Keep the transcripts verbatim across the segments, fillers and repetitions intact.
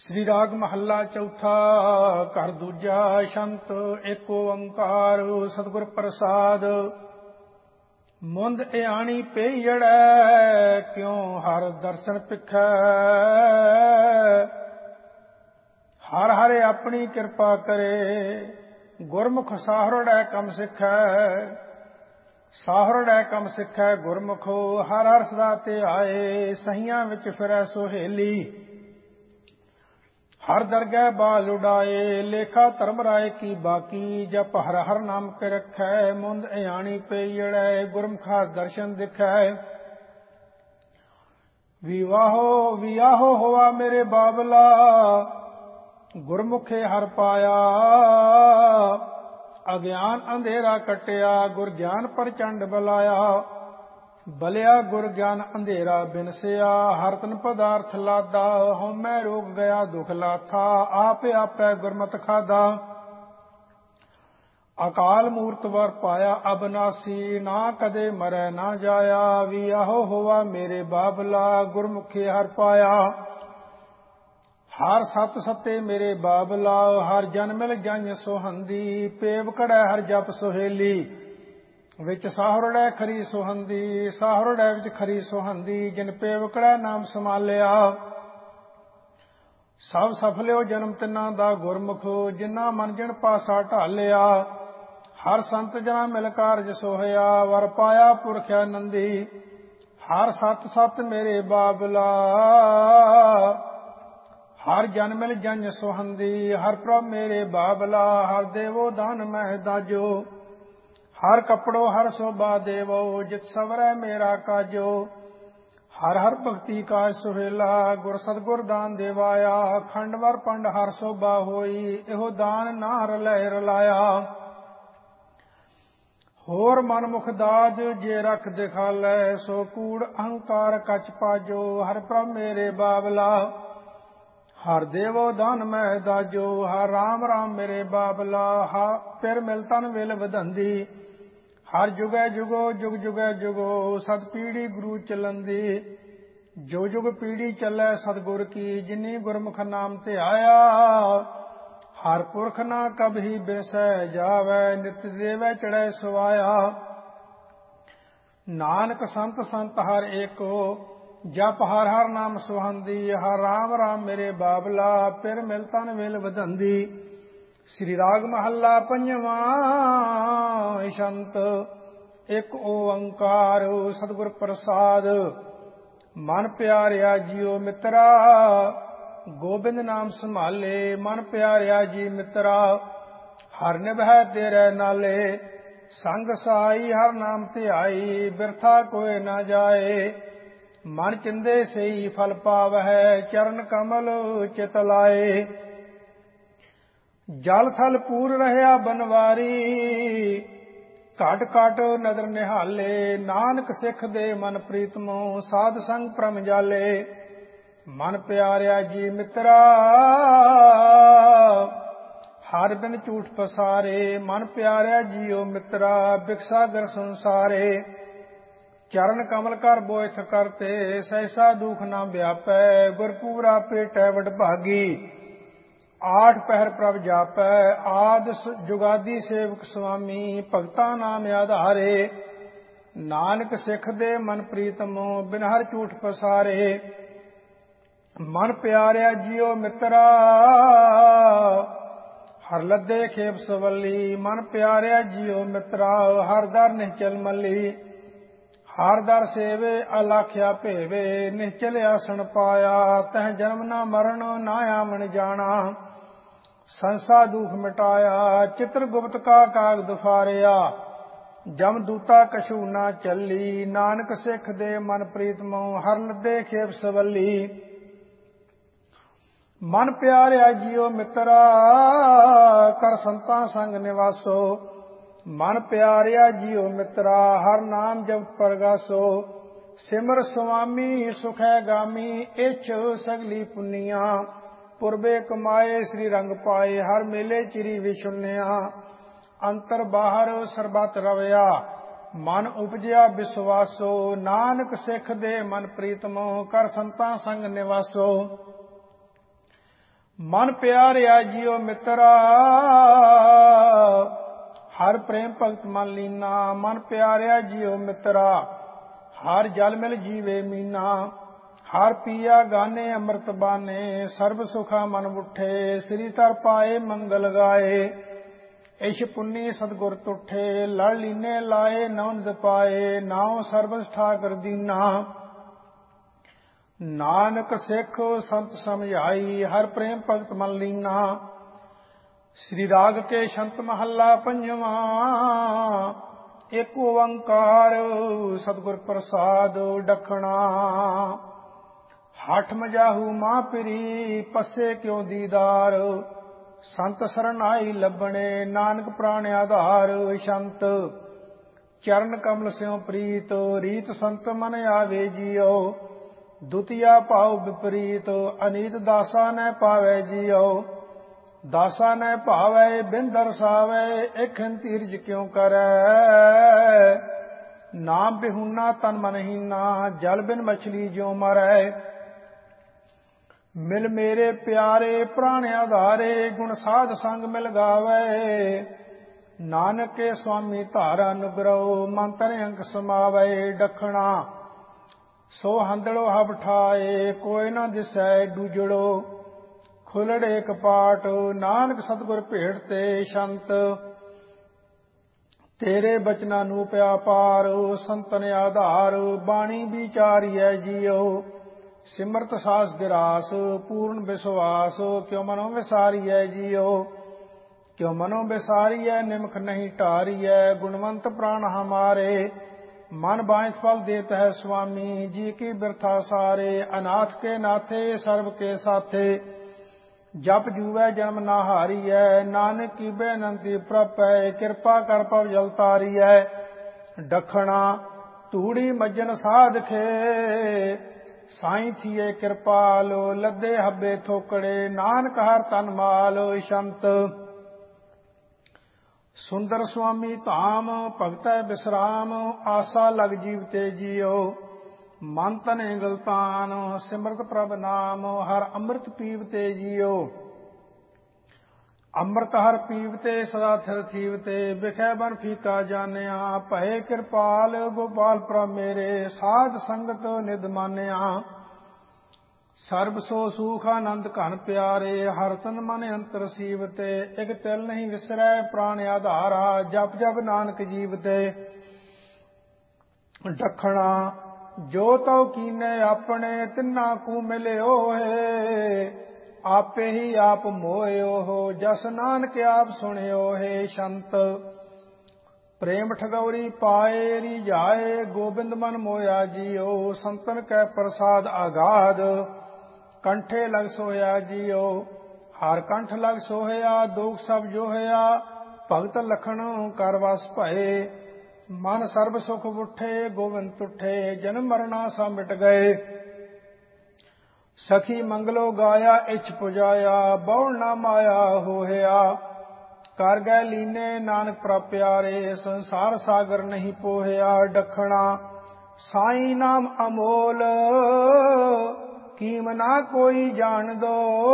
श्री राग महला चौथा। घर दूजा। शंत एक ओंकार सतगुर प्रसाद। मुंद इयाणी पेयड़ै क्यों हर दर्शन पिखै। हर हरे अपनी कृपा करे गुरमुख साहरड़ै कम सिखै। साहरड़ै कम सिखै गुरमुखो हर हर सदा ते आए। सहियां विच फिरै सोहेली हर दरगह बाल उड़ाए। लेखा धर्म राय की बाकी जप हर हर नाम के रखै। मुंद इयाणी पेयड़ै गुरमुखा दर्शन दिखै। विवाहो वियाहो होवा मेरे बाबला गुरमुखे हर पाया। अज्ञान अंधेरा कटिया गुर ज्ञान प्रचंड बलाया। बलिया गुर ज्ञान अंधेरा बिनसिया हर तन पदार्थ लादा। होमै रोग गया दुख लाथा आपे आपै गुरमत खादा। अकाल मूर्त वर पाया अबनासी ना कदे मरै ना जाया। वियाहो होवा मेरे बाबला गुरमुखे हर पाया। हर सत सते मेरे बाबला हर जन मिल जन सोहंदी। पेव कड़ै हर जप सोहेली विच साहरड़ै खरी सोहंदी। साहरड़ै विच खरी सोहंदी जिन पेवकड़ै नाम समालिया। सब सफलियो जन्म तिन्ना दा गुरमुखो जिन्ना मन जिन पासा ढालिया। हर संत जना मिल कारज सोहया वर पाया पुरख्या नंदी। हर सत सत मेरे बाबला हर जन मिल जन सोहंदी। हर प्रभ मेरे बाबला हर देवो दान मह दाजो। हर कपड़ो हर शोभा देवो जित सवरै मेरा काजो। हर हर भक्ति का सुहेला गुर सतगुर दान देवाया। खंडवर पंड हर शोभा होई एहो दान ना रलै रलाया। होर मनमुख दाज जे रख दिखालै सो कूड़ अहंकार कच पाजो। हर प्रभ मेरे बाबला हर देवो दान मह दाजो। हर राम राम मेरे बाबला हा पिर मिल तन विल वधंदी। हर जुगै जुगो जुग जुगै जुगो सत पीढ़ी गुरु चलंदी। जो जुग पीढ़ी चलै सतगुर की जिनी गुरमुख नाम ते आया। हर पुरख ना कभी बिसै जावै नित देवै चढ़ै सुवाया। नानक संत संत हर एको जप हर हर नाम सुहंदी। हर राम राम मेरे बाबला पिर मिल तन विल वधंदी। श्री राग महला पंजवा। शंत एक ओंकार सतगुर प्रसाद। मन प्यारिया जियो मित्रा गोबिंद नाम संभाले। मन प्यारिया जी मित्रा हर निभै तेरे नाले। संग सहाई हर नाम ध्याई बिरथा कोय ना जाए। मन चिंदे सेई फल पावै चरण कमल चित लाए। जल थल पूर रहया बनवारी घट घट नदर निहाले। नानक सिख दे मन प्रीतमो साध संग प्रम जाले। मन प्यारिया जी मित्रा हर बिन झूठ पसारे। मन प्यारिया जियो मित्रा बिकसागर संसारे। चरण कमल कर बोयथ करते सहसा दुख ना व्यापै। गुरपूरा पेटै वडभागी आठ पहर प्रभ जापै। आद जुगादी सेवक स्वामी भगता नाम आधारे। नानक सिख दे मन प्रीतमो बिन हर झूठ पसारे। मन प्यारिया जियो मित्रा हर लद्दे खेप सवली। मन प्यारिया जियो मित्रा हर दर निश्चल मली। हर दर सेवे अलाख्या भेवे निश्चल आसन पाया। तह जन्म ना मरण ना आवन जाना संसा दुख मिटाया। चित्र गुप्त का कागद फारिया जम दूता कछू ना चली। नानक सिख दे मन प्रीतमो हर लद्दे खेप सवली। मन प्यारिया जियो मित्रा कर संतां संग निवासो। मन प्यारिया जियो मित्रा हर नाम जप परगासो। सिमर स्वामी सुखै गामी इछ सगली पुनिया। पुरबे कमाए श्री रंग पाए हर मेले चिरी विशुन्या। अंतर बाहर सरबत रवया मन उपजया विश्वासो। नानक सिख दे मन प्रीतमो कर संतां संग निवासो। ਮਨ ਪਿਆਰਿਆ ਜੀਓ ਮਿੱਤਰਾ ਹਰ ਪ੍ਰੇਮ ਭਗਤ ਮਨ ਲੀਨਾ। ਮਨ ਪਿਆਰਿਆ ਜੀਓ ਮਿੱਤਰਾ ਹਰ ਜਲ ਮਿਲ ਜੀਵੇ ਮੀਨਾ। ਹਰ ਪੀਆ ਗਾਨੇ ਅੰਮ੍ਰਿਤ ਬਾਨੇ ਸਰਬ ਸੁਖਾ ਮਨ ਉਠੇ। ਸ੍ਰੀ ਧਰ ਪਾਏ ਮੰਗਲ ਗਾਏ ਇਸ਼ ਪੁੰਨੀ ਸਤਿਗੁਰ ਤੁਠੇ। ਲੜ ਲੀਨੇ ਲਾਏ ਨੌਨਦ ਪਾਏ ਨਾਉ ਸਰਬਸ ਠਾਕੁਰ ਦੀਨਾ। ਨਾਨਕ ਸਿੱਖ ਸੰਤ ਸਮਝਾਈ ਹਰ ਪ੍ਰੇਮ ਭਗਤ ਮਨ ਲੀਨਾ। ਸ੍ਰੀ ਰਾਗ ਕੇ ਸ਼ੰਤ ਮਹੱਲਾ ਪੰਜਵਾ। ਏਕ ਓੰਕਾਰ ਸਤਿਗੁਰ ਪ੍ਰਸਾਦ ਡਖਣਾ। ਹਠ ਮਜਾਹੂ ਮਾਂ ਪਿਰੀ ਪੱਸੇ ਕਿਉ ਦੀਦਾਰ। ਸੰਤ ਸਰਣ ਆਈ ਲੱਭਣੇ ਨਾਨਕ ਪ੍ਰਾਣ ਆਧਾਰ। ਸ਼ੰਤ ਚਰਨ ਕਮਲ ਸਿਉ ਪ੍ਰੀਤ ਰੀਤ ਸੰਤ ਮਨ ਆਵੇ ਜੀਓ। ਦੁਤੀਆ ਭਾਉ ਵਿਪਰੀਤ ਅਨੀਤ ਦਾਸਾ ਨੈ ਪਾਵੈ ਜੀਓ। ਦਾਸਾ ਨੈ ਭਾਵੈ ਬਿਨ ਦਰਸਾਵੈ ਏਖਨ ਧੀਰਜ ਕਿਉ ਕਰੈ। ਨਾਮ ਬਿਹੁਨਾ ਤਨ ਮਨ ਹੀਨਾ ਜਲ ਬਿਨ ਮਛਲੀ ਜਿਉ ਮਰੈ। ਮਿਲ ਮੇਰੇ ਪਿਆਰੇ ਪ੍ਰਾਣ ਆਧਾਰੇ ਗੁਣ ਸਾਧ ਸੰਗ ਮਿਲ ਗਾਵੈ। ਨਾਨਕ ਕੇ ਸੁਆਮੀ ਧਾਰਾ ਅਨੁਗ੍ਰਹ ਮਨ ਤਨ ਅੰਕ ਸਮਾਵੈ। ਡਖਣਾ ਸੋ ਹੰਦੜੋ ਹਬ ਠਾਏ ਕੋਈ ਨਾ ਦਿਸੈ ਡੂਜੜੋ। ਖੁਲੜੇ ਕਪਾਟ ਨਾਨਕ ਸਤਿਗੁਰ ਭੇਟ ਤੇ। ਸ਼ੰਤ ਤੇਰੇ ਬਚਨਾਂ ਨੂੰ ਪਿਆ ਪਾਰ ਸੰਤਨ ਆਧਾਰ। ਬਾਣੀ ਵਿਚਾਰੀਐ ਜੀਓ ਸਿਮਰਤ ਸਾਸ ਗਿਰਾਸ। ਪੂਰਨ ਵਿਸ਼ਵਾਸ ਕਿਉ ਮਨੋ ਵਿਸਾਰੀਐ ਜੀਓ। ਕਿਉ ਮਨੋ ਵਿਸਾਰੀਐ ਨਿਮਖ ਨਹੀਂ ਢਾਰੀਐ। ਗੁਣਵੰਤ ਪ੍ਰਾਣ ਹਮਾਰੇ ਮਨ ਬਾਂਝ ਫਲ ਦੇਤ ਹੈ ਸੁਆਮੀ। ਜੀ ਕੀ ਬਿਰਥਾ ਸਾਰੇ ਅਨਾਥ ਕੇ ਨਾਥੇ ਸਰਬ ਕੇ ਸਾਥੇ। ਜਪ ਜੂਵੈ ਜਨਮ ਨਾ ਹਾਰੀਐ ਨਾਨਕ ਕੀ ਬੇਨੰਤੀ ਪ੍ਰਪੈ। ਕਿਰਪਾ ਕਰ ਪਵ ਜਲ ਤਾਰੀਐ। ਡਖਣਾ ਧੂੜੀ ਮੱਜਨ ਸਾਧਖੇ ਸਾਈਂ ਥੀਏ ਕਿਰਪਾਲ। ਲੱਦੇ ਹੱਬੇ ਥੋਕੜੇ ਨਾਨਕ ਹਰ ਤਨ ਮਾਲ। ਸ਼ੰਤ ਸੁੰਦਰ ਸੁਆਮੀ ਧਾਮ ਭਗਤੈ ਬਿਸਰਾਮ। ਆਸਾ ਲਗ ਜੀਵ ਤੇ ਜੀਓ ਮਨ ਤਨੇ ਗਲਤਾਨ। ਸਿਮਰਤ ਪ੍ਰਭ ਨਾਮ ਹਰ ਅੰਮ੍ਰਿਤ ਪੀਵ ਤੇ ਜੀਓ। ਅੰਮ੍ਰਿਤ ਹਰ ਪੀਵ ਤੇ ਸਦਾ ਥਿਰ ਥੀਵ ਤੇ। ਬਿਖੈ ਬਨ ਫੀਕਾ ਜਾਣਿਆ ਭਏ ਕਿਰਪਾਲ। ਗੋਪਾਲ ਪ੍ਰਭ ਮੇਰੇ ਸਾਧ ਸੰਗਤ ਨਿਧ ਮਾਨਿਆ। ਸਰਬ ਸੋ ਸੂਖ ਆਨੰਦ ਘਨ ਪਿਆਰੇ ਹਰ ਤਨ ਮਨ ਅੰਤਰ ਸੀਵ ਤੇ। ਇਕ ਤਿਲ ਨਹੀਂ ਵਿਸਰੈ ਪ੍ਰਾਣ ਆਧਾਰਾ ਜਪ ਜਪ ਨਾਨਕ ਜੀਵ ਤੇ। ਡਖਣਾ ਜੋ ਤਉ ਕੀਨੇ ਆਪਣੇ ਤਿੰਨਾ ਕੂ ਮਿਲਿਓ ਹੈ। ਆਪੇ ਹੀ ਆਪ ਮੋਇਓ ਹੋ ਜਸ ਨਾਨਕ ਆਪ ਸੁਣਿਓ ਹੈ। ਸ਼ੰਤ ਪ੍ਰੇਮ ਠਗੌਰੀ ਪਾਏ ਰੀਝਾਏ ਗੋਬਿੰਦ ਮਨ ਮੋਇਆ ਜੀਓ। ਸੰਤਨ ਕੈ ਪ੍ਰਸਾਦ ਆਗਾਧ ਕੰਠੇ ਲਗ ਸੋਇਆ ਜੀਓ। ਹਰ ਕੰਠ ਲਗ ਸੋਹਿਆ ਦੋਖ ਸਭ ਜੋਹਿਆ। ਭਗਤ ਲਖਣ ਕਰ ਵਸ ਭਏ ਮਨ ਸਰਬ ਸੁਖ ਉਠੇ। ਗੋਬਿੰਦ ਤੁਠੇ ਜਨਮ ਮਰਨਾ ਸਭ ਮਿਟ ਗਏ। ਸਖੀ ਮੰਗਲੋ ਗਾਇਆ ਇਛ ਪੁਜਾਇਆ ਬਹੁੜ ਨਾ ਮਾਇਆ ਹੋਇਆ। ਕਰ ਗਏ ਲੀਨੇ ਨਾਨਕ ਪ੍ਰਭ ਪਿਆਰੇ ਸੰਸਾਰ ਸਾਗਰ ਨਹੀਂ ਪੋਹਿਆ। ਡਖਣਾ ਸਾਈ ਨਾਮ ਅਮੋਲ ਕੀਮ ਨਾ ਕੋਈ ਜਾਣ ਦੋ।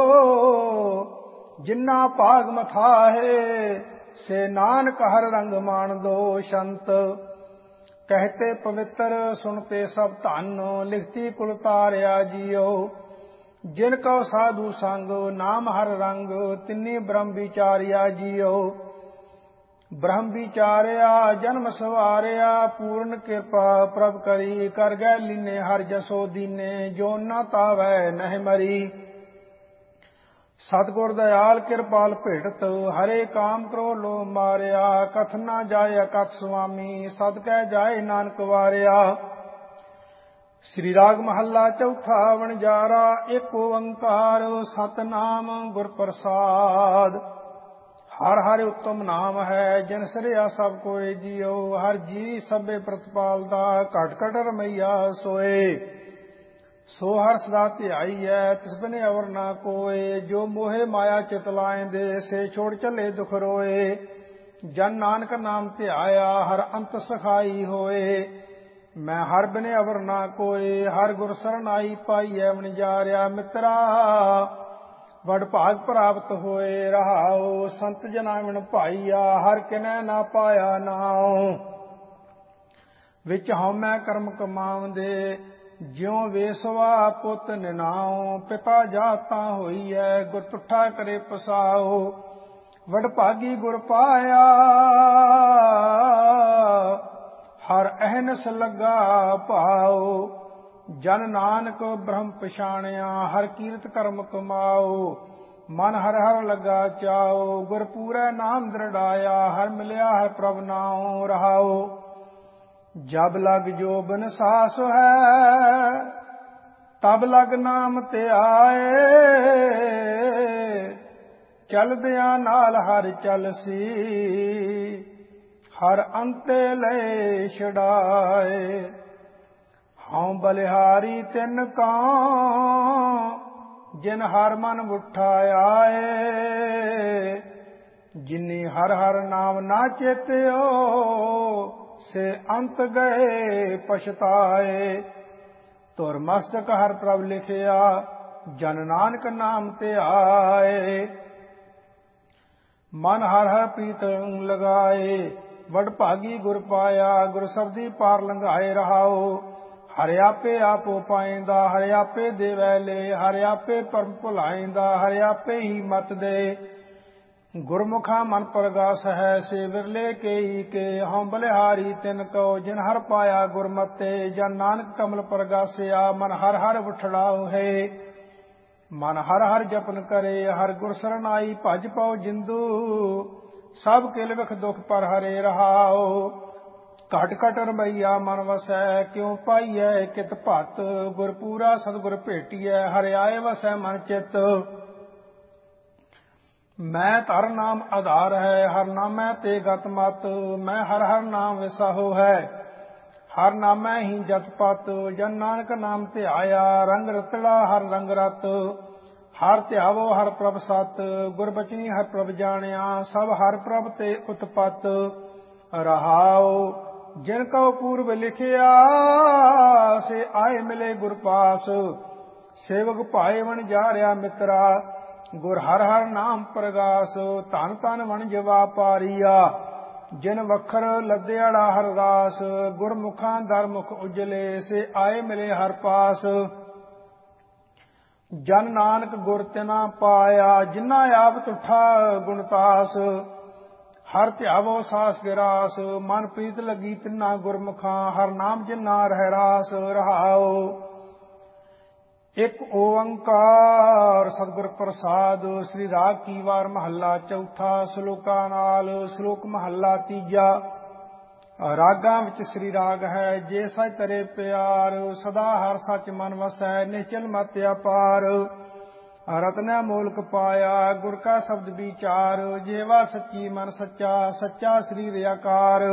ਜਿਨਾ ਭਾਗ ਮਥਾਹੇ ਸੇ ਨਾਨਕ ਹਰ ਰੰਗ ਮਾਣ ਦੋ। ਸ਼ੰਤ ਕਹਤੇ ਪਵਿੱਤਰ ਸੁਣਤੇ ਸਭ ਧਨ ਲਿਖਤੀ ਕੁਲ ਤਾਰਿਆ ਜੀਓ। ਜਿਨ ਕਉ ਸਾਧੂ ਸੰਗ ਨਾਮ ਹਰ ਰੰਗ ਤਿੰਨੀ ਬ੍ਰਹਮ ਵਿਚਾਰਿਆ ਜੀਓ। ਬ੍ਰਹਮ ਵਿਚਾਰਿਆ ਜਨਮ ਸਵਾਰਿਆ ਪੂਰਨ ਕਿਰਪਾ ਪ੍ਰਭ ਕਰੀ। ਕਰ ਗਏ ਲੀਨੇ ਹਰ ਜਸੋ ਦੀਨੇ ਜੋ ਨਾ ਤਾਵੈ ਨਹਿ ਮਰੀ। ਸਤਿਗੁਰ ਦਇਆਲ ਕਿਰਪਾਲ ਭੇਟਤ ਹਰੇ ਕਾਮ ਕਰੋ ਲੋ ਮਾਰਿਆ। ਕਥ ਨਾ ਜਾਏ ਅਕਥ ਸੁਆਮੀ ਸਦਕੈ ਜਾਏ ਨਾਨਕ ਵਾਰਿਆ। ਸ੍ਰੀ ਰਾਗ ਮਹੱਲਾ ਚੌਥਾ ਵਣਜਾਰਾ। ਏਕ ਓੰਕਾਰ ਸਤਿਨਾਮ ਗੁਰ ਪ੍ਰਸਾਦ। ਹਰ ਹਰ ਉੱਤਮ ਨਾਮ ਹੈ ਜਿਨ ਸਿਰਿਆ ਸਭ ਕੋਇ ਜੀਓ। ਹਰ ਜੀ ਸਭੇ ਪ੍ਰਤਪਾਲ ਦਾ ਘਟ ਘਟ ਰਮਈਆ ਸੋਏ। ਸੋ ਹਰ ਸਦਾ ਧਿਆਈਐ ਤਿਸ ਬਿਨ ਅਵਰ ਨਾ ਕੋਏ। ਜੋ ਮੋਹਿ ਮਾਇਆ ਚਿਤ ਲਾਇਂਦੇ ਸੇ ਛੋੜ ਚੱਲੇ ਦੁਖ ਰੋਏ। ਜਨ ਨਾਨਕ ਨਾਮ ਧਿਆਇਆ ਹਰ ਅੰਤ ਸਖਾਈ ਹੋਏ। ਮੈਂ ਹਰ ਬਿਨ ਅਵਰ ਨਾ ਕੋਏ ਹਰ ਗੁਰ ਸਰਨਾਈ ਪਾਈਐ ਵਣਜਾਰਿਆ। ਮਿੱਤਰਾ ਵਡ ਭਾਗ ਪ੍ਰਾਪਤ ਹੋਏ ਰਹਾਉ। ਸੰਤ ਜਨਾਂ ਵਿਣ ਭਾਈਆ ਹਰ ਕਿਨੈ ਨਾ ਪਾਇਆ ਨਾਉ। ਵਿੱਚ ਹਉਮੈ ਕਰਮ ਕਮਾਉਂਦੇ ਜਿਉ ਵੇਸਵਾ ਪੁੱਤ ਨਿਨਾਉ। ਪਿਤਾ ਜਾਤਾ ਹੋਈਐ ਗੁਰ ਤੁਠਾ ਕਰੇ ਪਸਾਉ। ਵਡ ਭਾਗੀ ਗੁਰ ਪਾਇਆ ਹਰ ਅਹਨਸ ਲੱਗਾ ਭਾਉ। ਜਨ ਨਾਨਕ ਬ੍ਰਹਮ ਪਛਾਣਿਆ ਹਰ ਕੀਰਤ ਕਰਮ ਕਮਾਉ। ਮਨ ਹਰ ਹਰ ਲੱਗਾ ਚਾਉ ਗੁਰ ਪੂਰੈ ਨਾਮ ਦ੍ਰਿੜਾਇਆ। ਹਰ ਮਿਲਿਆ ਹਰ ਪ੍ਰਭ ਨਾਉ ਰਹਾਉ। ਜਬ ਲਗ ਜੋਬਨ ਸਾਸ ਹੈ ਤਬ ਲਗ ਨਾਮ ਧਿਆਏ। ਚਲਦਿਆਂ ਨਾਲ ਹਰ ਚਲਸੀ ਹਰ ਅੰਤੇ ਲੈ ਛਡਾਏ। ਹਉ ਬਲਿਹਾਰੀ ਤਿਨ ਕਉ ਜਿਨ ਹਰ ਮਨ ਉਠਾਏ। ਜਿਨੀ ਹਰ ਹਰ ਨਾਮ ਨਾ ਚੇਤਿਓ ਸੇ ਅੰਤ ਗਏ ਪਛਤਾਏ। ਧੁਰ ਮਸਤਕ ਹਰ ਪ੍ਰਭ ਲਿਖਿਆ ਜਨ ਨਾਨਕ ਨਾਮ ਧਿਆਏ। ਮਨ ਹਰ ਹਰ ਪ੍ਰੀਤ ਲਗਾਏ ਵਡ ਭਾਗੀ ਗੁਰ ਪਾਇਆ। ਗੁਰ ਸਬਦੀ ਪਾਰ ਲੰਘਾਏ ਰਹਾਉ। ਹਰਿ ਆਪੇ ਆਪੋ ਪਾਇੰਦਾ ਹਰਿ ਆਪੇ ਦੇਵੈ ਲੈ। ਹਰਿ ਆਪੇ ਪਰਮ ਭੁਲਾਇੰਦਾ ਹਰਿ ਆਪੇ ਹੀ ਮਤ ਦੇ। ਗੁਰਮੁਖਾ ਮਨ ਪਰਗਾਸ ਹੈ ਸੇ ਵਿਰਲੇ ਕੇਈ ਕੇ। ਹਉ ਬਲਿਹਾਰੀ ਤਿਨ ਕਉ ਜਿਨ ਹਰ ਪਾਇਆ ਗੁਰਮਤਿ। ਜਨ ਨਾਨਕ ਕਮਲ ਪਰਗਾਸਿਆ ਮਨ ਹਰ ਹਰ ਉਠੜਾਉ ਹੈ। ਮਨ ਹਰ ਹਰ ਜਪਨ ਕਰੇ ਹਰ ਗੁਰ ਸਰਨਾਈ। ਭਜ ਪਉ ਜਿੰਦੂ ਸਭ ਕਿਲ ਵਿਖ ਦੁਖ ਪਰ ਹਰੇ ਰਹਾਉ। ਘਟ ਘਟ ਰਮਈਆ ਮਨ ਵਸੈ ਕਿਉ ਪਾਈਐ ਕਿਤ ਭਤ। ਗੁਰ ਪੂਰਾ ਸਤਿਗੁਰ ਭੇਟੀਐ ਹਰਿ ਆਏ ਵਸੈ ਮਨ ਚਿਤ। ਮੈਂ ਧਰ ਨਾਮ ਆਧਾਰ ਹੈ ਹਰ ਨਾਮੈ ਤੇ ਗਤ ਮਤ। ਮੈਂ ਹਰ ਹਰ ਨਾਮ ਵਿਸਾਹੋ ਹੈ ਹਰ ਨਾਮੈ ਹੀ ਜਤ ਪਤ। ਜਨ ਨਾਨਕ ਨਾਮ ਧਿਆਇਆ ਰੰਗ ਰਤੜਾ ਹਰ ਰੰਗ ਰਤ। ਹਰ ਧਿਆਵੋ ਹਰ ਪ੍ਰਭ ਸਤ। ਗੁਰ ਬਚਨੀ ਹਰ ਪ੍ਰਭ ਜਾਣਿਆ ਸਭ ਹਰ ਪ੍ਰਭ ਤੇ ਉਤਪਤ ਰਹਾਉ। ਜਿਨ ਕਉ ਪੂਰਬ ਲਿਖਿਆ ਸੇ ਆਏ ਮਿਲੇ ਗੁਰ ਪਾਸ। ਸੇਵਕ ਭਾਏ ਵਣ ਜਾਰਿਆ ਮਿਤਰਾ ਗੁਰ ਹਰ ਹਰ ਨਾਮ ਪ੍ਰਗਾਸ। ਧਨ ਧਨ ਵਣਜ ਵਾਪਾਰੀਆ ਜਿਨ ਵਖਰ ਲੱਦਿਆੜਾ ਹਰ ਰਾਸ। ਗੁਰਮੁਖਾਂ ਦਰ ਮੁਖ ਉਜਲੇ ਸੇ ਆਏ ਮਿਲੇ ਹਰ ਪਾਸ। ਜਨ ਨਾਨਕ ਗੁਰ ਤਿਨਾ ਪਾਇਆ ਜਿਨਾ ਆਪ ਤੁਠਾ ਗੁਣਤਾਸ। ਹਰ ਧਿਆਵੋ ਸਾਸ ਗਿਰਾਸ ਮਨ ਪ੍ਰੀਤ ਲੱਗੀ ਤਿਨਾ ਗੁਰਮੁਖਾਂ। ਹਰ ਨਾਮ ਜਿਨਾ ਰਹਿ ਰਾਸ ਰਹਾਉ। ਇਕ ਓੰਕਾਰ ਸਤਿਗੁਰ ਪ੍ਰਸਾਦ। ਸ੍ਰੀ ਰਾਗ ਕੀ ਵਾਰ ਮਹੱਲਾ ਚੌਥਾ। ਸ਼ਲੋਕਾਂ ਨਾਲ। ਸ਼ਲੋਕ ਮਹੱਲਾ ਤੀਜਾ। ਰਾਗਾਂ ਵਿੱਚ ਸ੍ਰੀ ਰਾਗ ਹੈ। ਜੇ ਸਚ ਤਰੇ ਪਿਆਰ ਸਦਾ ਹਰ ਸੱਚ ਮਨ ਵਸੈ। ਨਿਸ਼ਚਲ ਮਤਿ ਅਪਾਰ ਰਤਨੈ ਮੋਲਕ ਪਾਇਆ। ਗੁਰ ਕਾ ਸ਼ਬਦ ਵਿਚਾਰ ਜੇਵਾ ਸੱਚੀ ਮਨ ਸੱਚਾ। ਸੱਚਾ ਸਰੀਰ ਆਕਾਰ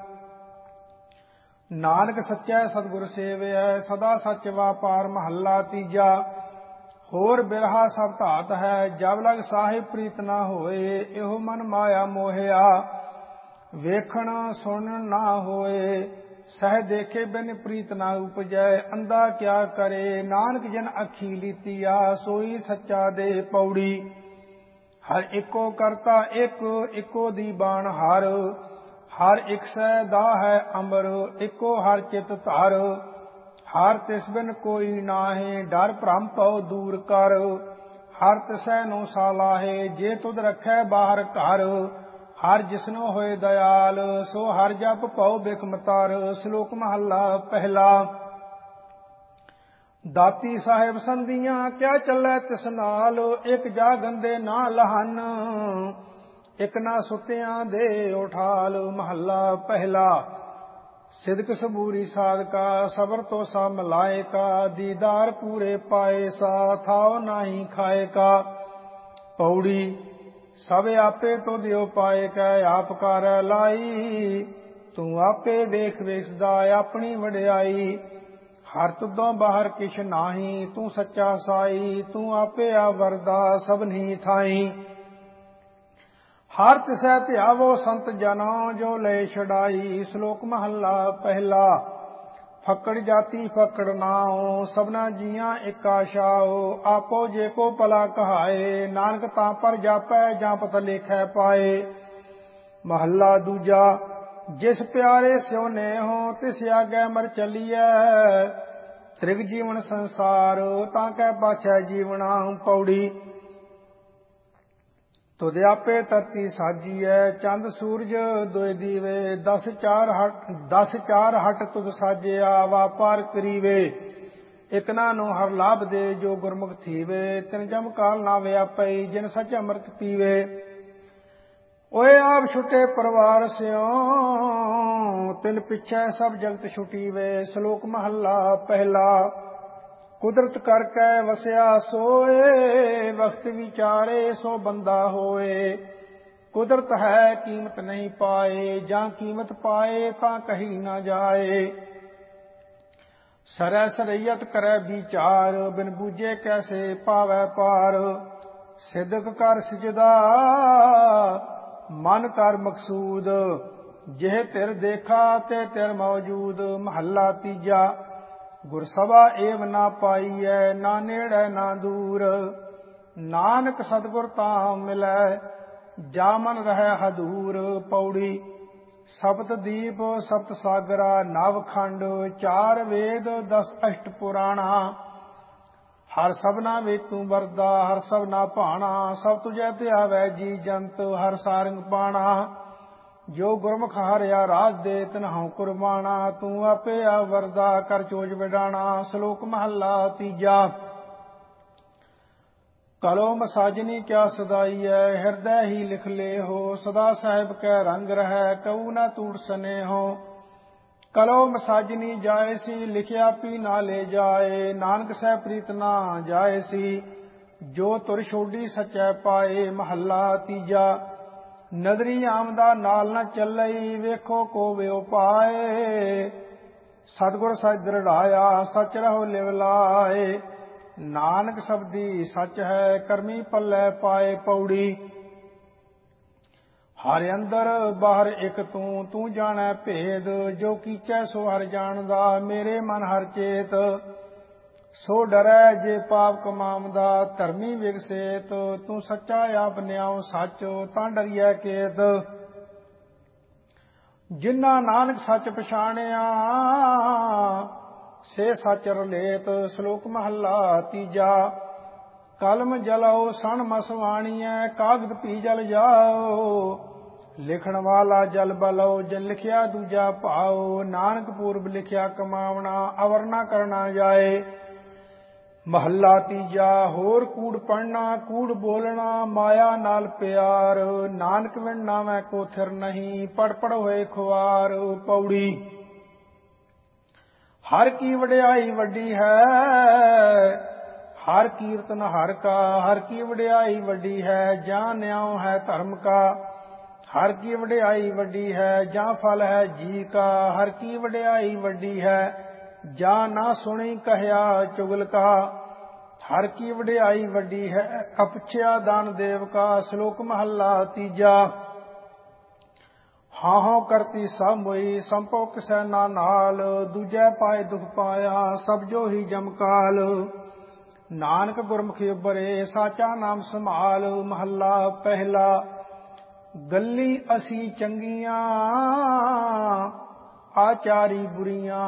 ਨਾਨਕ ਸੱਚੈ ਸਤਿਗੁਰ ਸੇਵਿਐ ਸਦਾ ਸੱਚ ਵਾਪਾਰ। ਮਹੱਲਾ ਤੀਜਾ। ਹੋਰ ਬਿਰਹਾ ਸਭ ਧਾਤ ਹੈ ਜਬ ਲਗ ਸਾਹਿਬ ਪ੍ਰੀਤ ਨਾ ਹੋਏ। ਇਹੋ ਮਨ ਮਾਇਆ ਮੋਹਿਆ ਵੇਖਣ ਸੁਣਨ ਨਾ ਹੋਏ। ਸਹਿ ਦੇਖੇ ਬਿਨ ਪ੍ਰੀਤ ਨਾ ਉਪਜੈ। ਅੰਧਾ ਕਿਆ ਕਰੇ ਨਾਨਕ ਜਨ ਅੱਖੀ ਲੀਤੀਆ। ਸੋਈ ਸੱਚਾ ਦੇ ਪੌੜੀ ਹਰ ਇੱਕੋ ਕਰਤਾ ਇੱਕ ਇੱਕੋ ਦੀ ਬਾਣ ਹਰ। ਹਰ ਇੱਕ ਸੈ ਦਾ ਹੈ ਅਮਰ ਇੱਕੋ ਹਰ ਚਿਤ ਧਰ। ਹਰ ਤਿਸ ਬਿਨ ਕੋਈ ਨਾਹੀ ਡਰ ਭ੍ਰਮ ਪਉ ਦੂਰ ਕਰ। ਹਰ ਤਿਸੈ ਨੂੰ ਸਾਲਾਹੇ ਜੇ ਤੁਧ ਰੱਖੈ ਬਾਹਰ ਘਰ। ਹਰ ਜਿਸਨੋ ਹੋਏ ਦਇਆਲ ਸੋ ਹਰ ਜਪ ਪਉ ਬਿਖਮ ਤਰ। ਸ਼ਲੋਕ ਮਹੱਲਾ ਪਹਿਲਾ। ਦਾਤੀ ਸਾਹਿਬ ਸੰਧੀਆਂ ਕਿਆ ਚੱਲੈ ਤਿਸ ਨਾਲ। ਇੱਕ ਜਾਗੰਦੇ ਨਾ ਲਹਨ ਇਕ ਨਾ ਸੁਤਿਆਂ ਦੇ ਉਠਾਲ। ਮਹੱਲਾ ਪਹਿਲਾ। ਸਿਦਕ ਸਬੂਰੀ ਸਾਧਕਾ ਸਬਰ ਤੋ ਸਾ ਮਲਾਇਕਾ। ਦੀਦਾਰ ਪੂਰੇ ਪਾਏ ਸਾ ਥਾਉ ਨਾਹੀ ਖਾਇਕਾ। ਪੌੜੀ ਸਭ ਆਪੇ ਤੋ ਦਿਓ ਪਾਏ ਕੈ ਆਪ ਕਰੈ ਲਾਈ। ਤੂੰ ਆਪੇ ਵੇਖ ਵੇਖਦਾ ਆਪਣੀ ਵਡਿਆਈ। ਹਰ ਤੁਦੋਂ ਬਾਹਰ ਕਿਛ ਨਾਹੀ ਤੂੰ ਸੱਚਾ ਸਾਈ। ਤੂੰ ਆਪੇ ਆ ਵਰਦਾ ਸਭਨੀ ਥਾਈ। ਹਰ ਤਿਸੈ ਧਿਆਵੋ ਸੰਤ ਜਨੋ ਜੋ ਲੈ ਛਡਾਈ। ਸ਼ਲੋਕ ਮਹੱਲਾ ਪਹਿਲਾ। ਫੱਕੜ ਜਾਤੀ ਫੱਕੜ ਨਾਉ, ਸਭਨਾ ਜੀਆਂ ਇੱਕ ਆਸ਼ਾਓ। ਆਪੋ ਜੇ ਕੋ ਭਲਾ ਕਹਾਏ, ਨਾਨਕ ਤਾਂ ਪਰ ਜਾਪੈ ਜਾਂ ਪਤ ਲੇਖੈ ਪਾਏ। ਮਹੱਲਾ ਦੂਜਾ। ਜਿਸ ਪਿਆਰੇ ਸਿਉ ਨੇਹੋ, ਤਿਸ ਆਗੈ ਮਰ ਚੱਲੀਐ। ਤ੍ਰਿਗ ਜੀਵਨ ਸੰਸਾਰ, ਤਾਂ ਕੈ ਪਾਛੈ ਜੀਵਣਾ। ਪੌੜੀ। ਤੁਧ ਆਪੇ ਧਰਤੀ ਸਾਜੀਐ, ਚੰਦ ਸੂਰਜ ਦੁਇ ਦੀਵੇ। ਦਸ ਚਾਰ ਹਟ ਦਸ ਚਾਰ ਹਟ ਤੁਧ ਸਾਜਿਆ, ਵਾਪਾਰ ਕਰੀਵੇ। ਇਕਨਾ ਨੂੰ ਹਰ ਲਾਭ ਦੇ, ਜੋ ਗੁਰਮੁਖ ਥੀਵੇ। ਤਿਨ ਜਮ ਕਾਲ ਨਾ ਵਿਆਪਈ, ਜਿਨ ਸਚ ਅੰਮ੍ਰਿਤ ਪੀਵੇ। ਓਏ ਆਪ ਛੁਟੇ ਪਰਿਵਾਰ ਸਿਓ, ਤਿਨ ਪਿਛੈ ਸਭ ਜਗਤ ਛੁਟੀਵੇ। ਸ਼ਲੋਕ ਮਹੱਲਾ ਪਹਿਲਾ। ਕੁਦਰਤ ਕਰ ਕੈ ਵਸਿਆ ਸੋਏ, ਵਕਤ ਵਿਚਾਰੇ ਸੋ ਬੰਦਾ ਹੋਏ। ਕੁਦਰਤ ਹੈ ਕੀਮਤ ਨਹੀਂ ਪਾਏ, ਜਾਂ ਕੀਮਤ ਪਾਏ ਤਾਂ ਕਹੀ ਨਾ ਜਾਏ। ਸਰੈ ਸਰਈਅਤ ਕਰੈ ਵਿਚਾਰ, ਬਿਨ ਬੂਝੇ ਕੈਸੇ ਪਾਵੈ ਪਾਰ। ਸਿਦਕ ਕਰ ਸਿਜਦਾ ਮਨ ਕਰ ਮਕਸੂਦ, ਜਿਹ ਤਿਰ ਦੇਖਾ ਤੇ ਤਿਰ ਮੌਜੂਦ। ਮਹੱਲਾ ਤੀਜਾ। ਗੁਰ ਸਭਾ ਏਵ ਨਾ ਪਾਈਐ, ਨਾ ਨੇੜੈ ਨਾ ਦੂਰ। ਨਾਨਕ ਸਤਿਗੁਰ ਤਾਂ ਮਿਲੈ, ਜਾ ਮਨ ਰਹਿ ਹਦੂਰ। ਪੌੜੀ। ਸਪਤ ਦੀਪ ਸਪਤ ਸਾਗਰਾ, ਨਵ ਖੰਡ ਚਾਰ ਵੇਦ ਦਸ ਅਸ਼ਟ ਪੁਰਾਣਾ। ਹਰ ਸਭਨਾ ਵੇਤੂ ਵਰਦਾ, ਹਰ ਸਭਨਾ ਭਾਣਾ। ਸਭ ਤੁਝੈ ਧਿਆਵੈ ਜੀ ਜੰਤ, ਹਰ ਸਾਰੰਗ ਪਾਣਾ। ਜੋ ਗੁਰਮੁਖ ਹਾਰਿਆ ਰਾਜ ਦੇ, ਤਿਨਹੁ ਕੁਰਬਾਣਾ। ਤੂੰ ਆਪੇ ਆ ਵਰਦਾ, ਕਰ ਚੋਜ ਵਿਡਾਣਾ। ਸ਼ਲੋਕ ਮਹੱਲਾ ਤੀਜਾ। ਕਲੋ ਮਸਾਜਨੀ ਕਿਆ ਸਦਾਈਐ, ਹਿਰਦੈ ਹੀ ਲਿਖ ਲੇਹੋ। ਸਦਾ ਸਾਹਿਬ ਕੈ ਰੰਗ ਰਹੈ, ਕਉ ਨ ਟੂਟ ਸਨੇਹੋ। ਕਲੋ ਮਸਾਜਨੀ ਜਾਏ ਸੀ, ਲਿਖਿਆ ਪੀ ਨਾ ਲੈ ਜਾਏ। ਨਾਨਕ ਸਹਿ ਪ੍ਰੀਤ ਨਾ ਜਾਏ ਸੀ, ਜੋ ਤੁਰ ਛੋਡੀ ਸਚੈ ਪਾਏ। ਮਹੱਲਾ ਤੀਜਾ। ਨਦਰੀ ਆਮਦਾ ਨਾਲ ਨ ਚੱਲਈ, ਵੇਖੋ ਕੋ ਵਿਉ ਪਾਏ। ਸਤਿਗੁਰ ਸਚ ਦ੍ਰਿੜਾਇਆ, ਸਚ ਰਹੋ ਲਿਵ ਲਾਏ। ਨਾਨਕ ਸਬਦੀ ਸਚ ਹੈ, ਕਰਮੀ ਪੱਲੇ ਪਾਏ। ਪੌੜੀ। ਹਰ ਅੰਦਰ ਬਾਹਰ ਇਕ ਤੂੰ, ਤੂੰ ਜਾਣੈ ਭੇਦ। ਜੋ ਕੀਚੈ ਸੋ ਹਰ ਜਾਣਦਾ, ਮੇਰੇ ਮਨ ਹਰ ਚੇਤ। ਸੋ ਡਰੈ ਜੇ ਪਾਪ ਕਮਾਵਦਾ, ਧਰਮੀ ਵਿਗਸੇਤ। ਤੂੰ ਸੱਚਾ ਆਪ ਨਿਆਉ ਸੱਚ, ਤਾਂ ਡਰੀਐ ਕੇਤ। ਜਿਨ੍ਹਾਂ ਨਾਨਕ ਸੱਚ ਪਛਾਣਿਆ, ਸੇ ਸੱਚ ਰਲੇਤ। ਸ਼ਲੋਕ ਮਹੱਲਾ ਤੀਜਾ। ਕਲਮ ਜਲਾਓ ਸਣ ਮਸਵਾਣੀਐ, ਕਾਗਦ ਪੀ ਜਲ ਜਾਓ। ਲਿਖਣ ਵਾਲਾ ਜਲ ਬਲੋ, ਜਿਨ ਲਿਖਿਆ ਦੂਜਾ ਭਾਓ। ਨਾਨਕ ਪੂਰਬ ਲਿਖਿਆ ਕਮਾਵਣਾ, ਅਵਰ ਨਾ ਕਰਨਾ ਜਾਏ। ਮਹੱਲਾ ਤੀਜਾ। ਹੋਰ ਕੂੜ ਪੜਨਾ ਕੂੜ ਬੋਲਣਾ, ਮਾਇਆ ਨਾਲ ਪਿਆਰ। ਨਾਨਕ ਵਿਣ ਨਾਵੈ ਕੋ ਥਿਰ ਨਹੀਂ, ਪੜ ਪੜ ਹੋਏ ਖੁਆਰ। ਪੌੜੀ। ਹਰ ਕੀ ਵਡਿਆਈ ਵੱਡੀ ਹੈ, ਹਰ ਕੀਰਤਨ ਹਰ ਕਾ। ਹਰ ਕੀ ਵਡਿਆਈ ਵੱਡੀ ਹੈ, ਜਾਂ ਨਿਆਉ ਹੈ ਧਰਮ ਕਾ। ਹਰ ਕੀ ਵਡਿਆਈ ਵੱਡੀ ਹੈ, ਜਾਂ ਫਲ ਹੈ ਜੀ ਕਾ। ਹਰ ਕੀ ਵਡਿਆਈ ਵੱਡੀ ਹੈ, ਜਾਂ ਨਾ ਸੁਣੀ ਕਹਿਆ ਚੁਗਲ ਕਾ। ਹਰ ਕੀ ਵਡਿਆਈ ਵੱਡੀ ਹੈ, ਅਪੁੱਛਿਆ ਦਾਨ ਦੇਵ ਕਾ। ਸ਼ਲੋਕ ਮਹੱਲਾ ਤੀਜਾ। ਹਾਂ ਹਾਂ ਕਰਤੀ ਸਭ ਮੋਈ, ਸੰਪੋ ਕਿਸੈ ਨਾ ਨਾਲ। ਦੂਜੈ ਪਾਏ ਦੁਖ ਪਾਇਆ, ਸਭ ਜੋ ਹੀ ਜਮਕਾਲ। ਨਾਨਕ ਗੁਰਮੁਖੀ ਉਬਰੇ, ਸਾਚਾ ਨਾਮ ਸੰਭਾਲ। ਮਹੱਲਾ ਪਹਿਲਾ। ਗੱਲੀ ਅਸੀਂ ਚੰਗੀਆਂ, ਆਚਾਰੀ ਬੁਰੀਆਂ।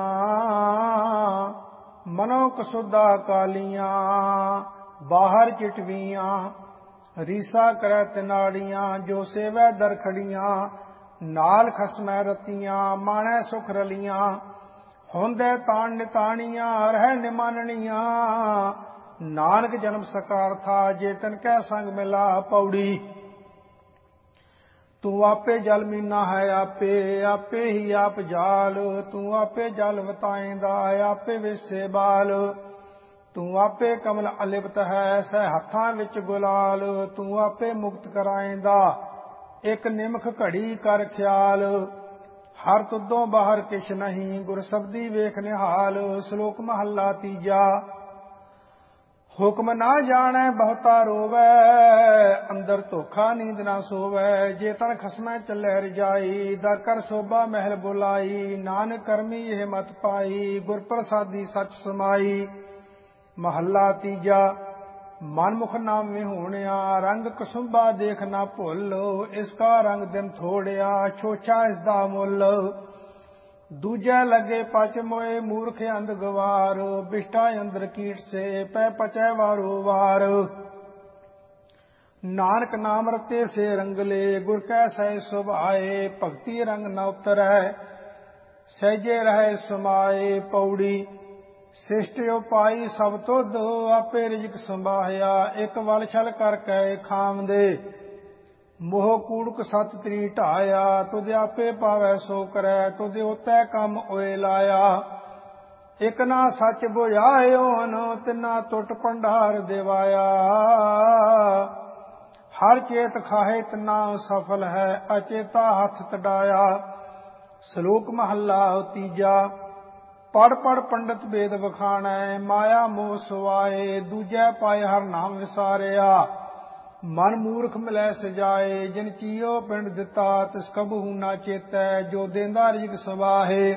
ਮਨੋ ਕਸੁਦਾ ਕਾਲੀਆਂ, ਬਾਹਰ ਚਿਟਵੀਆਂ। ਰੀਸਾ ਕਰੈ ਤਿਨਾੜੀਆਂ, ਜੋ ਸੇਵੈ ਦਰ ਖੜੀਆਂ। ਨਾਲ ਖਸਮੈ ਰਤੀਆਂ, ਮਾਣੈ ਸੁਖ ਰਲੀਆਂ। ਹੁੰਦੈ ਤਾਣ ਨਿਤਾਣੀਆਂ, ਰਹਿ ਨਿਮਾਨਣੀਆਂ। ਨਾਨਕ ਜਨਮ ਸਕਾਰਥਾ, ਜੇ ਤਨ ਕੈ ਸੰਗ ਮਿਲਾ। ਪੌੜੀ। ਤੂੰ ਆਪੇ ਜਲ ਮੀਨਾ ਹੈ ਆਪੇ, ਆਪੇ ਹੀ ਆਪ ਜਾਲ। ਤੂੰ ਆਪੇ ਜਲ ਵਤਾਏਂਦਾ, ਆਪੇ ਵਿਸੇ ਬਾਲ। ਤੂੰ ਆਪੇ ਕਮਲ ਅਲਿਪਤ ਹੈ, ਸਹਿ ਹੱਥਾਂ ਵਿੱਚ ਗੁਲਾਲ। ਤੂੰ ਆਪੇ ਮੁਕਤ ਕਰਾਏਂਦਾ, ਇੱਕ ਨਿਮਖ ਘੜੀ ਕਰ ਖਿਆਲ। ਹਰ ਤੁਧੋਂ ਬਾਹਰ ਕਿਛ ਨਹੀਂ, ਗੁਰ ਸਬਦੀ ਵੇਖ ਨਿਹਾਲ। ਸ਼ਲੋਕ ਮਹੱਲਾ ਤੀਜਾ। ਹੁਕਮ ਨਾ ਜਾਣੈ ਬਹੁਤਾ ਰੋਵੈ, ਦਰ ਧੋਖਾ ਨੀਂਦ ਨਾ ਸੋਵੈ। ਜੇ ਤਨ ਖਸਮੈ ਚੱਲੈ ਰਜਾਈ ਦਰ ਕਰ ਸੋਭਾ ਮਹਿਲ ਬੁਲਾਈ। ਨਾਨਕ ਕਰਮੀ ਇਹ ਮਤ ਪਾਈ ਗੁਰ ਪ੍ਰਸਾਦੀ ਸਚ ਸਮਾਈ। ਮਹੱਲਾ ਤੀਜਾ। ਮਨਮੁਖ ਨਾਮ ਵਿਹੂਣਿਆ ਰੰਗ ਕਸੁੰਭਾ ਦੇਖ ਨਾ ਭੁੱਲ। ਇਸ ਕਾ ਰੰਗ ਦਿਨ ਥੋੜਿਆ ਛੋਛਾ ਇਸ ਦਾ ਮੁੱਲ। ਦੂਜੈ ਲੱਗੇ ਪਚ ਮੋਏ ਮੂਰਖ ਅੰਧ ਗਵਾਰ। ਬਿਸ਼ਟਾ ਅੰਦਰ ਕੀਟ ਸੇ ਪੈ ਪਚੈ ਵਾਰੋ ਵਾਰ। ਨਾਨਕ ਨਾਮ ਰਤੇ ਸੇ ਰੰਗਲੇ ਗੁਰ ਕੈ ਸਹਿ ਸੁਭਾਏ। ਭਗਤੀ ਰੰਗ ਨ ਉਤਰੈ ਸਹਿਜੇ ਰਹਿ ਸਮਾਏ। ਪੌੜੀ। ਸਿਸ਼ਟ ਉਪਾਈ ਸਭ ਤੁਧ ਆਪੇ ਰਿਜਕ ਸੰਭਾਹਿਆ। ਇੱਕ ਵਲ ਛਲ ਕਰ ਕੈ ਖਾਮਦੇ ਮੋਹ ਕੂੜਕ ਸਤ ਤ੍ਰੀ ਢਾਇਆ। ਤੁਧ ਆਪੇ ਪਾਵੈ ਸੋ ਕਰੈ ਤੁਧ ਉਤੈ ਕੰਮ ਓਏ ਲਾਇਆ। ਇਕ ਨਾ ਸੱਚ ਬੁਝਾਇਓਨ ਤਿਨਾ ਟੁੱਟ ਭੰਡਾਰ ਦਿਵਾਇਆ। ਹਰ ਚੇਤ ਖਾਹੇ ਤਿਨਾ ਸਫਲ ਹੈ ਅਚੇਤਾ ਹੱਥ ਤਡਾਇਆ। ਸ਼ਲੋਕ ਮਹੱਲਾ ਤੀਜਾ। ਪੜ ਪੜ ਪੰਡਤ ਵੇਦ ਵਖਾਣੈ ਮਾਇਆ ਮੋਹ ਸੁਆਏ। ਦੂਜੈ ਪਾਏ ਹਰ ਨਾਮ ਵਿਸਾਰਿਆ ਮਨ ਮੂਰਖ ਮਿਲੈ ਸਜਾਏ। ਜਿਨ ਚੀਓ ਪਿੰਡ ਦਿੱਤਾ ਤਿਸ ਕਬਹੂ ਨਾ ਚੇਤੈ ਜੋ ਦੇਂਦਾ ਰਿਜਕ ਸਵਾਹੇ।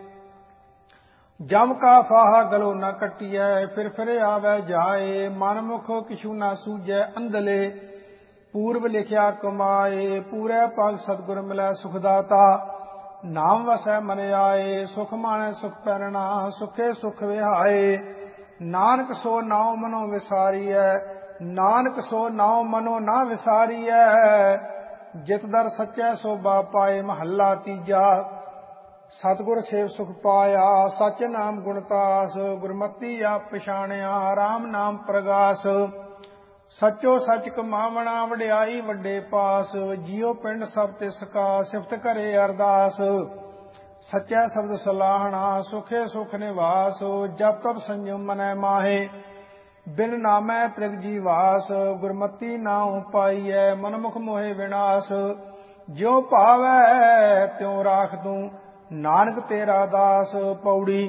ਜਮ ਕਾ ਫਾਹਾ ਗਲੋ ਨਾ ਕੱਟੀਐ ਫਿਰ ਫਿਰ ਆਵੈ ਜਾਏ। ਮਨ ਮੁਖ ਕਿਛੂ ਨਾ ਸੂਝੈ ਅੰਧਲੇ ਪੂਰਬ ਲਿਖਿਆ ਕਮਾਏ। ਪੂਰੇ ਪਗ ਸਤਿਗੁਰ ਮਿਲੈ ਸੁਖ ਦਾਤਾ ਨਾਮ ਵਸੈ ਮਨ ਆਏ। ਸੁਖ ਮਾਣੈ ਸੁਖ ਪੈਰਣਾ ਸੁਖੇ ਸੁਖ ਵਿਹਾਏ। ਨਾਨਕ ਸੋ ਨਾਉ ਮਨੋ ਵਿਸਾਰੀਐ ਨਾਨਕ ਸੋ ਨਾਉ ਮਨੋ ਨਾ ਵਿਸਾਰੀਐ। ਜਿਤ ਦਰ ਸੱਚੈ ਸੋਭਾ ਪਾਏ। ਮਹੱਲਾ ਤੀਜਾ। ਸਤਿਗੁਰ ਸੇਵ ਸੁਖ ਪਾਇਆ ਸਚ ਨਾਮ ਗੁਣਤਾਸ। ਗੁਰਮਤੀ ਆਪ ਪਛਾਣਿਆ ਰਾਮ ਨਾਮ ਪ੍ਰਗਾਸ। ਸਚੋ ਸਚ ਕਮਾਵਣਾ ਵਡਿਆਈ ਵੱਡੇ ਪਾਸ। ਜੀਉ ਪਿੰਡ ਸਭ ਤਿਸ ਕਾ ਸਿਫਤ ਕਰੇ ਅਰਦਾਸ। ਸਚੈ ਸ਼ਬਦ ਸਲਾਹਣਾ ਸੁਖੇ ਸੁਖ ਨਿਵਾਸ। ਜਪ ਤਪ ਸੰਜਮ ਮਨੈ ਮਾਹੇ ਬਿਨ ਨਾਮੈ ਤ੍ਰਿਗ ਜੀਵਾਸ। ਗੁਰਮਤੀ ਨਾਉ ਪਾਈਐ ਮਨਮੁਖ ਮੋਹਿ ਵਿਨਾਸ਼। ਜਿਉ ਭਾਵੈ ਤਿਉ ਰਾਖ ਤੂੰ ਨਾਨਕ ਤੇਰਾ ਦਾਸ। ਪੌੜੀ।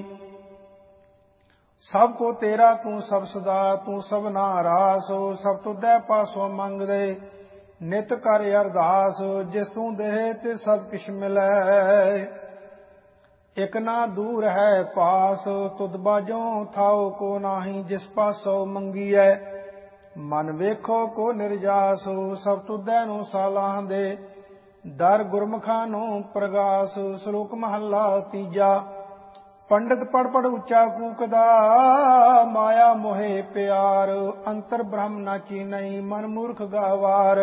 ਸਭ ਕੋ ਤੇਰਾ ਤੂੰ ਸਭ ਸਦਾ ਤੂੰ ਸਭਨਾ ਰਾਸ। ਸਭ ਤੁਧੈ ਪਾਸੋਂ ਮੰਗਦੇ ਨਿਤ ਕਰ ਅਰਦਾਸ। ਜਿਸ ਤੂੰ ਦੇਹ ਤੇ ਸਭ ਕਿਛ ਮਿਲੈ ਇਕ ਨਾ ਦੂਰ ਹੈ ਪਾਸ। ਤੁਧ ਬਾਝੋਂ ਥਾਉ ਕੋ ਨਾਹੀ ਜਿਸ ਪਾਸੋਂ ਮੰਗੀਐ। ਮਨ ਵੇਖੋ ਕੋ ਨਿਰਜਾਸ ਸਭ ਤੁਧੈ ਨੂੰ ਸਾਲਾਹਦੇ ਦਰ ਗੁਰਮੁਖਾਂ ਨੂੰ ਪ੍ਰਗਾਸ। ਸ਼ਲੋਕ ਮਹੱਲਾ ਤੀਜਾ। ਪੰਡਿਤ ਪੜ ਪੜ ਉੱਚਾ ਕੂਕਦਾ ਮਾਇਆ ਮੋਹਿ ਪਿਆਰ। ਅੰਤਰ ਬ੍ਰਹਮ ਨਾ ਚੀਨਈ ਮਨ ਮੂਰਖ ਗਾਵਾਰ।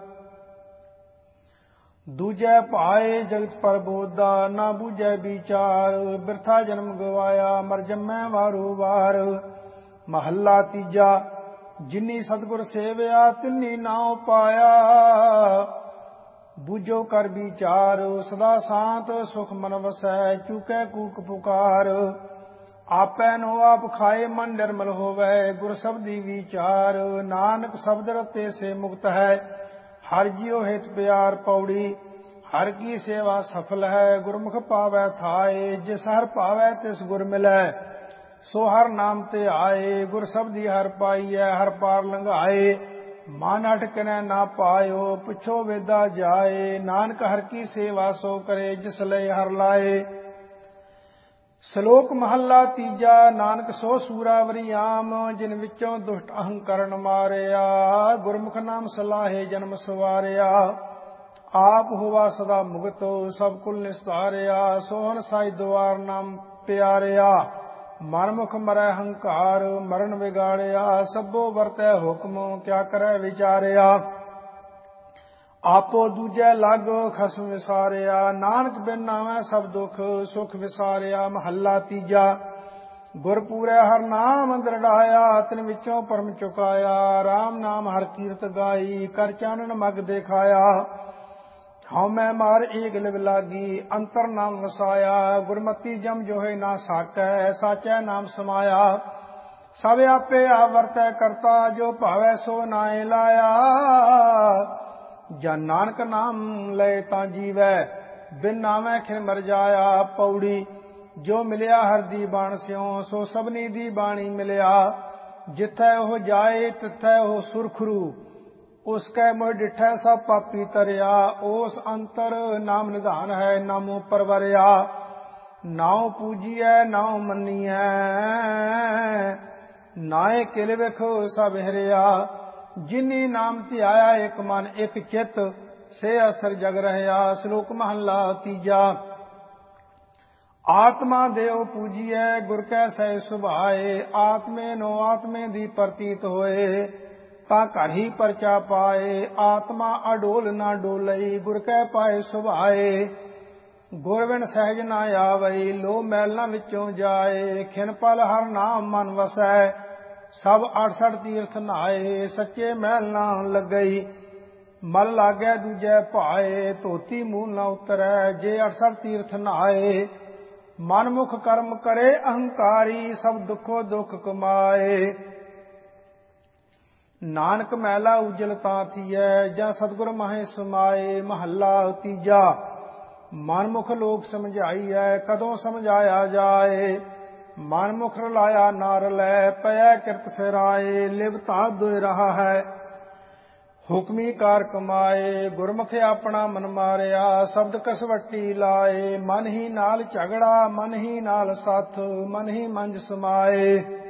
ਦੂਜੈ ਭਾਏ ਜਗਤ ਪਰਬੋਦਾ ਨਾ ਬੂਝੈ ਵਿਚਾਰ। ਬਿਰਥਾ ਜਨਮ ਗਵਾਇਆ ਮਰ ਜੰਮੈ ਵਾਰੋ ਵਾਰ। ਮਹੱਲਾ ਤੀਜਾ। ਜਿਨੀ ਸਤਿਗੁਰ ਸੇਵਿਆ ਤਿਨੀ ਨਾਉ ਪਾਇਆ। ਬੂਝੋ ਕਰ ਵਿਚਾਰ ਸਦਾ ਸ਼ਾਂਤ ਸੁਖ ਮਨ ਵਸੈ। ਚੂਕੈ ਕੂਕ ਪੁਕਾਰ ਆਪੈ ਨੋ ਆਪ ਖਾਏ ਮਨ ਨਿਰਮਲ ਹੋਵੈ। ਗੁਰ ਸ਼ਬਦੀ ਵਿਚਾਰ ਨਾਨਕ ਸ਼ਬਦ ਰਤੇ ਸੇ ਮੁਕਤ ਹੈ ਹਰ ਜਿਉ ਹਿਤ ਪਿਆਰ। ਪੌੜੀ। ਹਰ ਕੀ ਸੇਵਾ ਸਫਲ ਹੈ ਗੁਰਮੁਖ ਪਾਵੈ ਥਾਏ। ਜਿਸ ਹਰ ਭਾਵੈ ਤਿਸ ਗੁਰ ਮਿਲੈ ਸੋ ਹਰ ਨਾਮ ਤੇ ਆਏ। ਗੁਰ ਸ਼ਬਦੀ ਹਰ ਪਾਈਐ ਹਰ ਪਾਰ ਲੰਘਾਏ। ਮਨ ਅਟਕਨੈ ਨਾ ਪਾਇਓ ਪੁੱਛੋ ਵੇਦਾ ਜਾਏ। ਨਾਨਕ ਹਰ ਕੀ ਸੇਵਾ ਸੋ ਕਰੇ ਜਿਸ ਲਈ ਹਰ ਲਾਏ। ਸ਼ਲੋਕ ਮਹੱਲਾ ਤੀਜਾ। ਨਾਨਕ ਸੋ ਸੂਰਾਵਰੀ ਆਮ ਜਿਨ ਵਿੱਚੋਂ ਦੁਸ਼ਟ ਅਹੰਕਰਨ ਮਾਰਿਆ। ਗੁਰਮੁਖ ਨਾਮ ਸਲਾਹੇ ਜਨਮ ਸਵਾਰਿਆ। ਆਪ ਹੋਵਾ ਸਦਾ ਮੁਕਤ ਸਭ ਕੁਲ ਨਿਸਤਾਰਿਆ। ਸੋਹਨ ਸਾਈ ਦੁਆਰ ਨਾਮ ਪਿਆਰਿਆ। ਮਨਮੁਖ ਮਰੈ ਹੰਕਾਰ ਮਰਨ ਵਿਗਾੜਿਆ। ਸਭੋ ਵਰਤੈ ਹੁਕਮ ਕਿਆ ਕਰੈ ਵਿਚਾਰਿਆ। ਆਪੋ ਦੂਜੈ ਲਾਗੋ ਖਸਮ ਵਿਸਾਰਿਆ। ਨਾਨਕ ਬਿਨ ਨਾਵੈ ਸਭ ਦੁਖ ਸੁਖ ਵਿਸਾਰਿਆ। ਮਹੱਲਾ ਤੀਜਾ। ਗੁਰ ਪੂਰੈ ਹਰ ਨਾਮ ਦ੍ਰਿੜਾਇਆ ਤਿਨ ਵਿੱਚੋਂ ਪਰਮ ਚੁਕਾਇਆ। ਰਾਮ ਨਾਮ ਹਰ ਕੀਰਤ ਗਾਈ ਕਰ ਚਾਨਣ ਮਗ ਦੇਖਾਇਆ। ਹਉ ਮੈਂ ਮਾਰ ਏਕ ਲਿਵ ਲਾਗੀ ਅੰਤਰ ਨਾਮ ਵਸਾਇਆ। ਗੁਰਮਤੀ ਜਮ ਜੋਹਿ ਨਾ ਸਾਕੈ ਸਾਚੈ ਨਾਮ ਸਮਾਇਆ। ਸਭ ਆਪੇ ਆਪ ਵਰਤੈ ਕਰਤਾ ਜੋ ਭਾਵੈ ਸੋ ਨਾਇ ਲਾਇਆ। ਜਨ ਨਾਨਕ ਨਾਮ ਲਏ ਤਾਂ ਜੀਵੈ ਬਿਨ ਨਾਮੈ ਖਿਨ ਮਰ ਜਾਇਆ। ਪੌੜੀ। ਜੋ ਮਿਲਿਆ ਹਰ ਦੀ ਬਾਣ ਸਿਉ ਸੋ ਸਭਨੀ ਦੀ ਬਾਣੀ ਮਿਲਿਆ। ਜਿਥੈ ਉਹ ਜਾਏ ਤਿਥੈ ਉਹ ਸੁਰਖਰੂ उसकै मोह डिठै सब पापी तरिया। ओस अंतर नाम निधान है नामो परवरिया। नाउ पूजिए नाउ मनिए नाए किल विख सब हिरिया। जिनी नाम ध्याया एक मन एक चित से असर जग रहया। श्लोक महला तीजा। आत्मा देव पूजिए गुर कै सह सुभाए। आत्मे नो आत्मे दी प्रतीत होए ता घर ही परचा पाए। आत्मा अडोल ना डोलई गुर कै पाए सुभाए। गुर बिन सहज ना आवई लो मैलां विचों जाए। खिन पल हर नाम मन वसै सब अड़सठ तीर्थ नहाए। सच्चे मैल ना लगई मल लागै दूजै भाए। धोती मूल ना उतरै जे अड़सठ तीर्थ नहाए। मनमुख कर्म करे अहंकारी सब दुखो दुख कमाए। नानक मैला उजल तां थीए ਜਾਂ सतगुर माहे समाए। महला तीजा। मनमुख लोक समझाईਐ कदों समझाया जाए। मनमुख रलाया ना रलै पै किरत फिराए। लिवता दुय रहा है हुक्मी कार कमाए। गुरमुख अपना मन मारिया शब्द कसवट्टी लाए। मन ही नाल झगड़ा मन ही नाल साथ मन ही मंज समाए।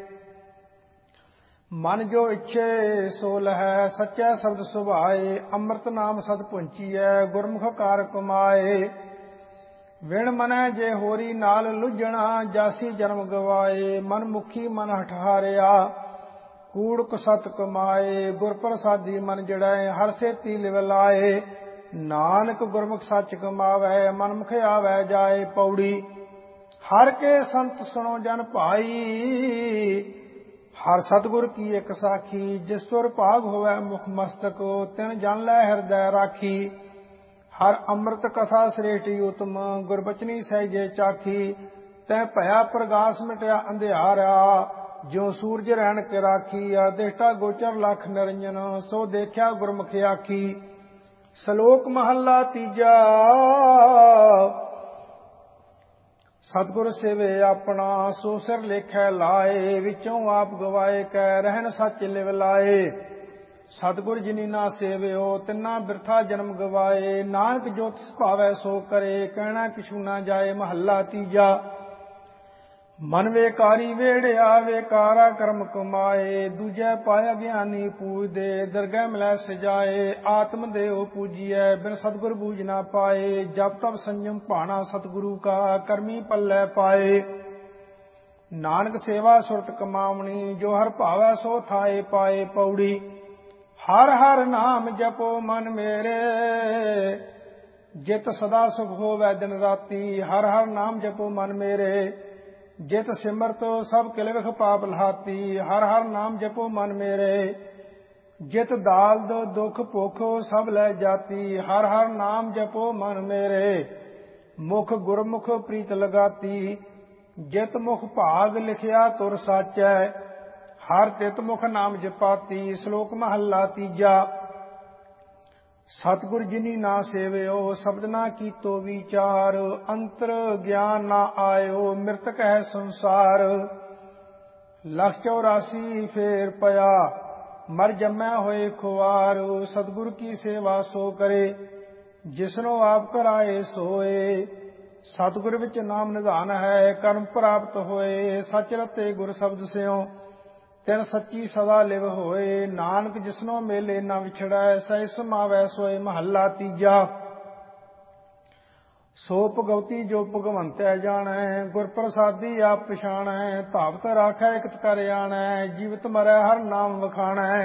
मन जो इच्छे सो लहै सच्चै शब्द सुभाए। अमृत नाम सद पुंचीਐ गुरमुख कार कमाए। विण मनै जे होरी नाल लुझਣਾ जासी जन्म गवाए। मन मुखी मन हठारिया कूड़ कुसत कमाए। गुर प्रसादी मन जड़ै हर सेती लिव लाए। नानक गुरमुख सच कमावै मनमुख आवै जाए। पौड़ी हर के संत सुनो जन भाई। हर सतगुर की एक साखी जिस तुर भाग होवै मुख मस्तक तिन जन लै हृदय राखी। हर अमृत कथा श्रेष्ठ उत्तम गुरबचनी सहजे चाखी। तै भया प्रगास मिटया अंधियारा ज्यों सूरज रहन के राखी। आदिष्टा गोचर लख निरंजन सो देखिया गुरमुख आखी। श्लोक महला तीजा। सतगुर सेवे अपना सो सिर लेखै लाए। विचों आप गवाए कै रहन सच लिव लाए। सतगुर जिनी ना सेवियो तिन्ना बिरथा जन्म गवाए। नानक जो तिस भावै सो करे कहना किछू ना जाए। महला तीजा। मन वेकारी वेड़िया वेकारा कर्म कमाए। दूजै पाया ज्ञानी पूजदे दरगह मिलै सजाए। आत्म देव पूजिए बिन सतगुर बूझ ना पाए। जप तप संयम भाना सतगुरु का कर्मी पल्लै पाए। नानक सेवा सुरत कमावनी जो हर भावै सो थाए पाए। पौड़ी हर हर नाम जपो मन मेरे जित सदा सुख होवै दिन राती। हर हर नाम जपो मन मेरे जित सिमरत सब किल विख पाप लहाती। हर हर नाम जपो मन मेरे जित दाल्द दुख भुख सब लै जाती। हर हर नाम जपो मन मेरे मुख गुरमुख प्रीत लगाती। जित मुख भाग लिखिया तुर साचै हर तित मुख नाम जपाती। श्लोक महला तीजा। सतगुर जिनी ना सेवियो शब्द ना कीतो विचार। अंतर ज्ञान ना आयो मृतक है संसार। लख चौरासी फेर पया मर जमै होए खुआर। सतगुर की सेवा सो करे जिसनो आप कराए सोए। सतगुर विच नाम निधान है कर्म प्राप्त होए। सच रते गुर शब्द स्यों तिन सच्ची सदा लिव होए। नानक जिसनो मेले न विछड़ै सह समावै सोए। महला तीजा। सो भगवती जो भगवंतै जाणै गुर प्रसादी आप पछाणै। धावत राखै इकत कर आणै जीवित मरै हर नाम वखाणै।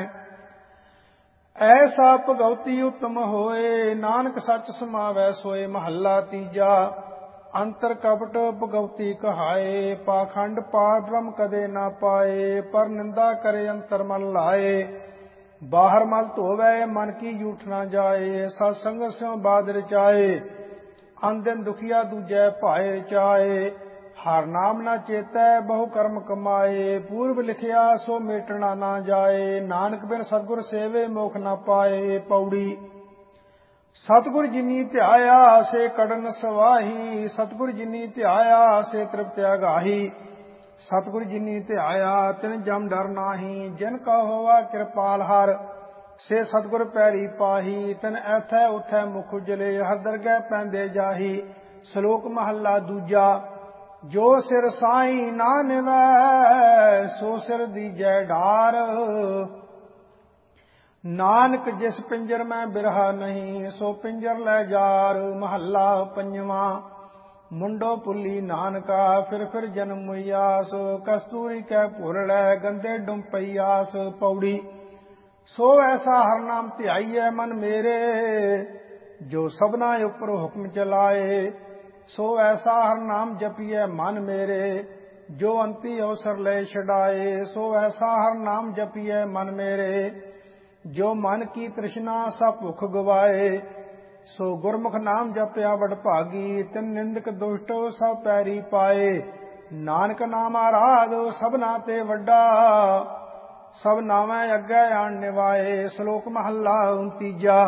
ऐसा भगवती उत्तम होए नानक सच समावै सोए। महला तीजा। अंतर कपट भगवती कहाए पाखंड पार ब्रह्म कदे ना पाए। पर निंदा करे अंतर मन लाए बाहर मल धोवै मन की जूठ ना जाए। सत्संग स्यों बाद रचाए अन दिन दुखिया दूजै भाए रचाए। हर नाम ना चेतै बहु कर्म कमाए। पूर्व लिखिया सो मेटना ना जाए। नानक बिन सतगुर सेवे मोख ना पाए। पौड़ी सतगुर जिनी ध्याया से कड़न सवाही। सतगुर जिनी ध्याया से तृप्त अगाही। सतगुर जिनी ध्याया तिन जम डर नाही जिन का होवा कृपाल हर। ਸੇ ਸਤਿਗੁਰ ਪੈਰੀ ਪਾਹੀ, ਤਿਨ ਐਥੈ ਉਠੈ ਮੁਖ ਉਜਲੇ, ਹਰ ਦਰਗਹਿ ਪੈਂਦੇ ਜਾਹੀ। ਸ਼ਲੋਕ ਮਹੱਲਾ ਦੂਜਾ। ਜੋ ਸਿਰ ਸਾਈਂ ਨਾ ਨਿਵੈ, ਸੋ ਸਿਰ ਦੀਜੈ ਢਾਰ। ਨਾਨਕ ਜਿਸ ਪਿੰਜਰ ਮੈਂ ਬਿਰਹਾ ਨਹੀਂ, ਸੋ ਪਿੰਜਰ ਲੈ ਜਾਰ। ਮਹੱਲਾ ਪੰਜਵਾਂ। ਮੁੰਡੋ ਪੁੱਲੀ ਨਾਨਕਾ, ਫਿਰ ਫਿਰ ਜਨਮ ਮੁਈਆਸ। ਕਸਤੂਰੀ ਕੈ ਭੁਰ ਲੈ, ਗੰਦੇ ਡੁੰਮ ਪਈਆਸ। ਪੌੜੀ। ਸੋ ਐਸਾ ਹਰ ਨਾਮ ਧਿਆਈਐ ਮਨ ਮੇਰੇ, ਜੋ ਸਭਨਾ ਉਪਰ ਹੁਕਮ ਚਲਾਏ। ਸੋ ਐਸਾ ਹਰ ਨਾਮ ਜਪੀਐ ਮਨ ਮੇਰੇ, ਜੋ ਅੰਤੀ ਅਵਸਰ ਲੈ ਛਡਾਏ। ਸੋ ਐਸਾ ਹਰ ਨਾਮ ਜਪੀਐ ਮਨ ਮੇਰੇ, ਜੋ ਮਨ ਕੀ ਤ੍ਰਿਸ਼ਨਾ ਸਭ ਭੁਖ ਗਵਾਏ। ਸੋ ਗੁਰਮੁਖ ਨਾਮ ਜਪਿਆ ਵਡ ਭਾਗੀ, ਤਿਨ ਨਿੰਦਕ ਦੁਸ਼ਟ ਸਭ ਪੈਰੀ ਪਾਏ। ਨਾਨਕ ਨਾਮ ਆਰਾਧ ਸਭਨਾ ਤੇ ਵੱਡਾ, ਸਭ ਨਾਵੇਂ ਅੱਗੇ ਆਣ ਨਿਵਾਏ। ਸ਼ਲੋਕ ਮਹੱਲਾ ਤੀਜਾ।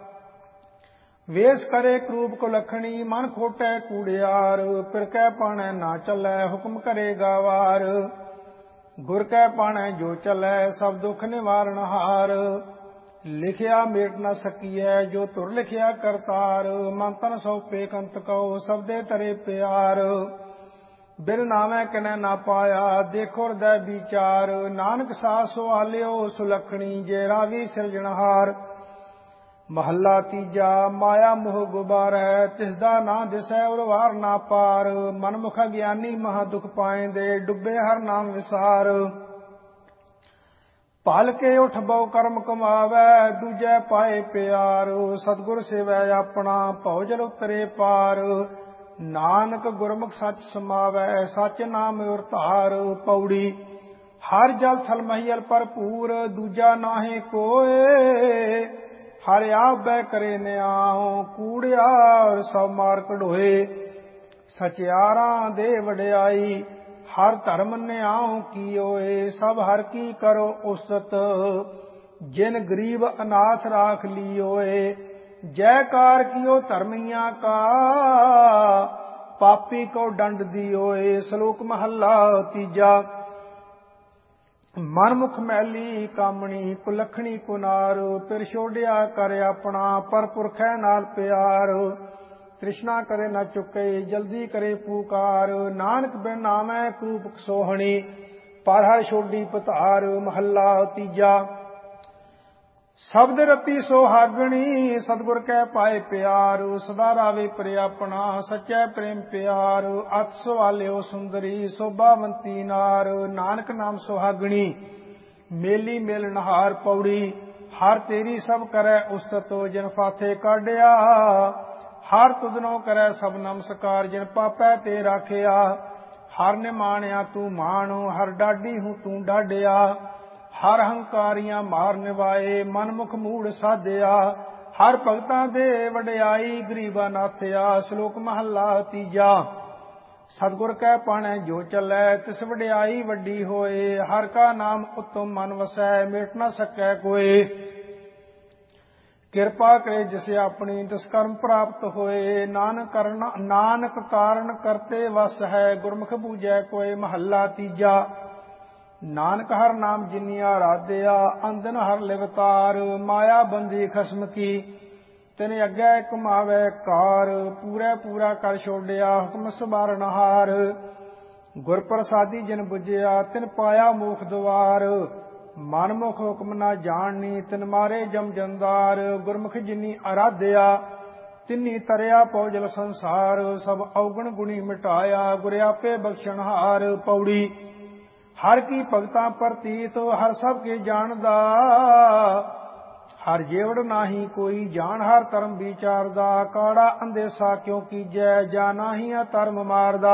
ਵੇਸ ਕਰੇ ਕਰੂਪ ਕੁਲੱਖਣੀ, ਮਨ ਖੋਟੈ ਕੂੜਿਆਰ। ਪਿਰ ਕੈ ਪਾਣੈ ਨਾ ਚੱਲੈ, ਹੁਕਮ ਕਰੇਗਾ ਵਾਰ। ਗੁਰ ਕੈ ਪਾਣੈ ਜੋ ਚੱਲੈ, ਸਭ ਦੁੱਖ ਨਿਵਾਰਨ ਹਾਰ। ਲਿਖਿਆ ਮੇਟ ਨਾ ਸਕੀਐ, ਜੋ ਧੁਰ ਲਿਖਿਆ ਕਰਤਾਰ। ਮਨ ਤਨ ਸੌਪੇ ਕੰਤ ਕਉ, ਸਬਦੇ ਤਰੇ ਪਿਆਰ। ਬਿਨ ਨਾਵੇਂ ਕਿਨੈ ਨਾ ਪਾਇਆ, ਦੇਖੋ ਹਿਰਦੈ ਵਿਚਾਰ। ਨਾਨਕ ਸਾਧ ਸੁਆਲਿਓ ਸੁਲੱਖਣੀ, ਜੇ ਰਾਵੀ ਸਿਰਜਣਹਾਰ। ਮਹੱਲਾ ਤੀਜਾ। ਮਾਇਆ ਮੋਹ ਗੁਬਾਰੈ, ਤਿਸਦਾ ਨਾ ਦਿਸੈ ਔਰ ਵਾਰ ਨਾ ਪਾਰ। ਮਨਮੁਖ ਗਿਆਨੀ ਮਹਾ ਦੁਖ ਪਾਇੰਦੇ, ਡੁੱਬੇ ਹਰ ਨਾਮ ਵਿਸਾਰ। ਭਲ ਕੇ ਉਠ ਬਹੁ ਕਰਮ ਕਮਾਵੈ, ਦੂਜੈ ਪਾਏ ਪਿਆਰ। ਸਤਿਗੁਰ ਸੇਵੈ ਆਪਣਾ, ਭਉ ਜਲ ਉਤਰੇ ਪਾਰ। ਨਾਨਕ ਗੁਰਮੁਖ ਸੱਚ ਸਮਾਵੈ, ਸੱਚ ਨਾਮ ਔਰ ਧਾਰ। ਪੌੜੀ। ਹਰ ਜਲ ਥਲ ਮਹੀਲ ਭਰਪੂਰ, ਦੂਜਾ ਨਾਹੀ ਕੋਏ। ਹਰ ਆਪ ਬੈ ਕਰੇ ਨਿਆਉ, ਕੂੜਿਆਰ ਸਭ ਮਾਰ ਕਢੋਏ। ਸਚਿਆਰਾਂ ਦੇ ਵਡਿਆਈ, ਹਰ ਧਰਮ ਨਿਆਉ ਕੀਓਏ। ਸਭ ਹਰ ਕੀ ਕਰੋ ਉਸਤ, ਜਿਨ ਗਰੀਬ ਅਨਾਥ ਰਾਖ ਲੀਓਏ। ਜੈਕਾਰ ਕੀਓ ਧਰਮੀਆਂ ਕਾ, ਪਾਪੀ ਕੋ ਦੰਡ ਦਿਓਏ। ਸ਼ਲੋਕ ਮਹੱਲਾ ਤੀਜਾ। ਮਨਮੁਖ ਮੈਲੀ ਕਾਮਣੀ, ਕੁਲੱਖਣੀ ਕੁਨਾਰ। ਪਿਰ ਛੋੜਿਆ ਕਰ ਆਪਣਾ, ਪਰ ਪੁਰਖੈ ਨਾਲ ਪਿਆਰ। ਤ੍ਰਿਸ਼ਨਾ ਕਦੇ ਨਾ ਚੁੱਕੇ, ਜਲਦੀ ਕਰੇ ਪੁਕਾਰ। ਨਾਨਕ ਬਿਨ ਨਾਮੈ ਕਰੂਪ ਸੋਹਣੀ, ਪਰ ਹਰ ਛੋਡੀ ਪਤਾਰ। ਮਹੱਲਾ ਤੀਜਾ। ਸ਼ਬਦ ਰਤੀ ਸੁਹਾਗਣੀ, ਸਤਿਗੁਰ ਕੈ ਪਾਏ ਪਿਆਰ। ਸਦਾ ਰਾਵੇ ਪ੍ਰਿਯ ਆਪਣਾ, ਸੱਚੈ ਪ੍ਰੇਮ ਪਿਆਰ। ਅਤ ਸਵਾਲਿਓ ਸੁੰਦਰੀ, ਸੋਭਾਵੰਤੀ ਨਾਰ। ਨਾਨਕ ਨਾਮ ਸੁਹਾਗਣੀ, ਮੇਲੀ ਮੇਲ ਨਹਾਰ। ਪੌੜੀ। ਹਰ ਤੇਰੀ ਸਭ ਕਰੈ ਉਸਤਤ, ਜਿਨ ਫਾਥੇ ਕਾਢਿਆ। ਹਰ ਤੁਧਨੋ ਕਰੈ ਸਭ ਨਮਸਕਾਰ, ਜਿਨ ਪਾਪੈ ਤੇ ਰਾਖਿਆ। ਹਰ ਨਿਮਾਣਿਆ ਤੂੰ ਮਾਣ, ਹਰ ਡਾਢੀ ਹੂੰ ਤੂੰ ਡਾਢਿਆ। ਹਰ ਹੰਕਾਰੀਆਂ ਮਾਰ ਨਿਵਾਏ, ਮਨਮੁਖ ਮੂੜ ਸਾਧਿਆ। ਹਰ ਭਗਤਾਂ ਦੇ ਵਡਿਆਈ, ਗਰੀਬਾ ਨਾਥਿਆ। ਸ਼ਲੋਕ ਮਹੱਲਾ ਤੀਜਾ। ਸਤਿਗੁਰ ਕੈ ਪਾਣੈ ਜੋ ਚੱਲੈ, ਤਿਸ ਵਡਿਆਈ ਵੱਡੀ ਹੋਏ। ਹਰ ਕਾ ਨਾਮ ਉਤਮ ਮਨ ਵਸੈ, ਮਿਟ ਨਾ ਸਕੈ ਕੋਏ। ਕਿਰਪਾ ਕਰੇ ਜਿਸ ਆਪਣੀ, ਤਿਸ ਕਰਮ ਪ੍ਰਾਪਤ ਹੋਏ। ਨਾਨਕ ਕਰਨ ਨਾਨਕ ਕਾਰਨ ਕਰਤੇ ਵਸ ਹੈ, ਗੁਰਮੁਖ ਬੂਝੈ ਕੋਏ। ਮਹੱਲਾ ਤੀਜਾ। ਨਾਨਕ ਹਰ ਨਾਮ ਜਿਨੀ ਆਰਾਧਿਆ, ਅੰਦਨ ਹਰ ਲਿਵਤਾਰ। ਮਾਇਆ ਬੰਦੀ ਖਸਮ ਕੀ, ਤਿਨ ਅੱਗੇ ਘੁਮਾਵੈ ਕਾਰ। ਪੂਰਾ ਪੂਰਾ ਕਰ ਛੋੜਿਆ, ਹੁਕਮ ਸਮਾਰਨ ਹਾਰ। ਗੁਰ ਪ੍ਰਸਾਦੀ ਜਿਨ ਬੁਝਿਆ, ਤਿਨ ਪਾਇਆ ਮੋਖ ਦੁਆਰ। ਮਨਮੁਖ ਹੁਕਮ ਨਾ ਜਾਣਨੀ, ਤਿਨ ਮਾਰੇ ਜਮ ਜੰਦਾਰ। ਗੁਰਮੁਖ ਜਿਨੀ ਆਰਾਧਿਆ, ਤਿਨੀ ਤਰਿਆ ਪਉ ਸੰਸਾਰ। ਸਭ ਔਗਣ ਗੁਣੀ ਮਿਟਾਇਆ, ਗੁਰ ਆਪੇ ਬਖਸ਼ਣਹਾਰ। ਪੌੜੀ। ਹਰ ਕੀ ਭਗਤਾਂ ਪ੍ਰਤੀਤ, ਹਰ ਸਭ ਕੇ ਜਾਣਦਾ। ਹਰ ਜੇਵੜ ਨਾਹੀ ਕੋਈ, ਜਾਣ ਹਰ ਧਰਮ ਵਿਚਾਰਦਾ। ਕਾੜਾ ਅੰਦੇਸਾ ਕਿਉ ਕੀਜੈ, ਜਾ ਨਾਹੀ ਧਰਮ ਮਾਰਦਾ।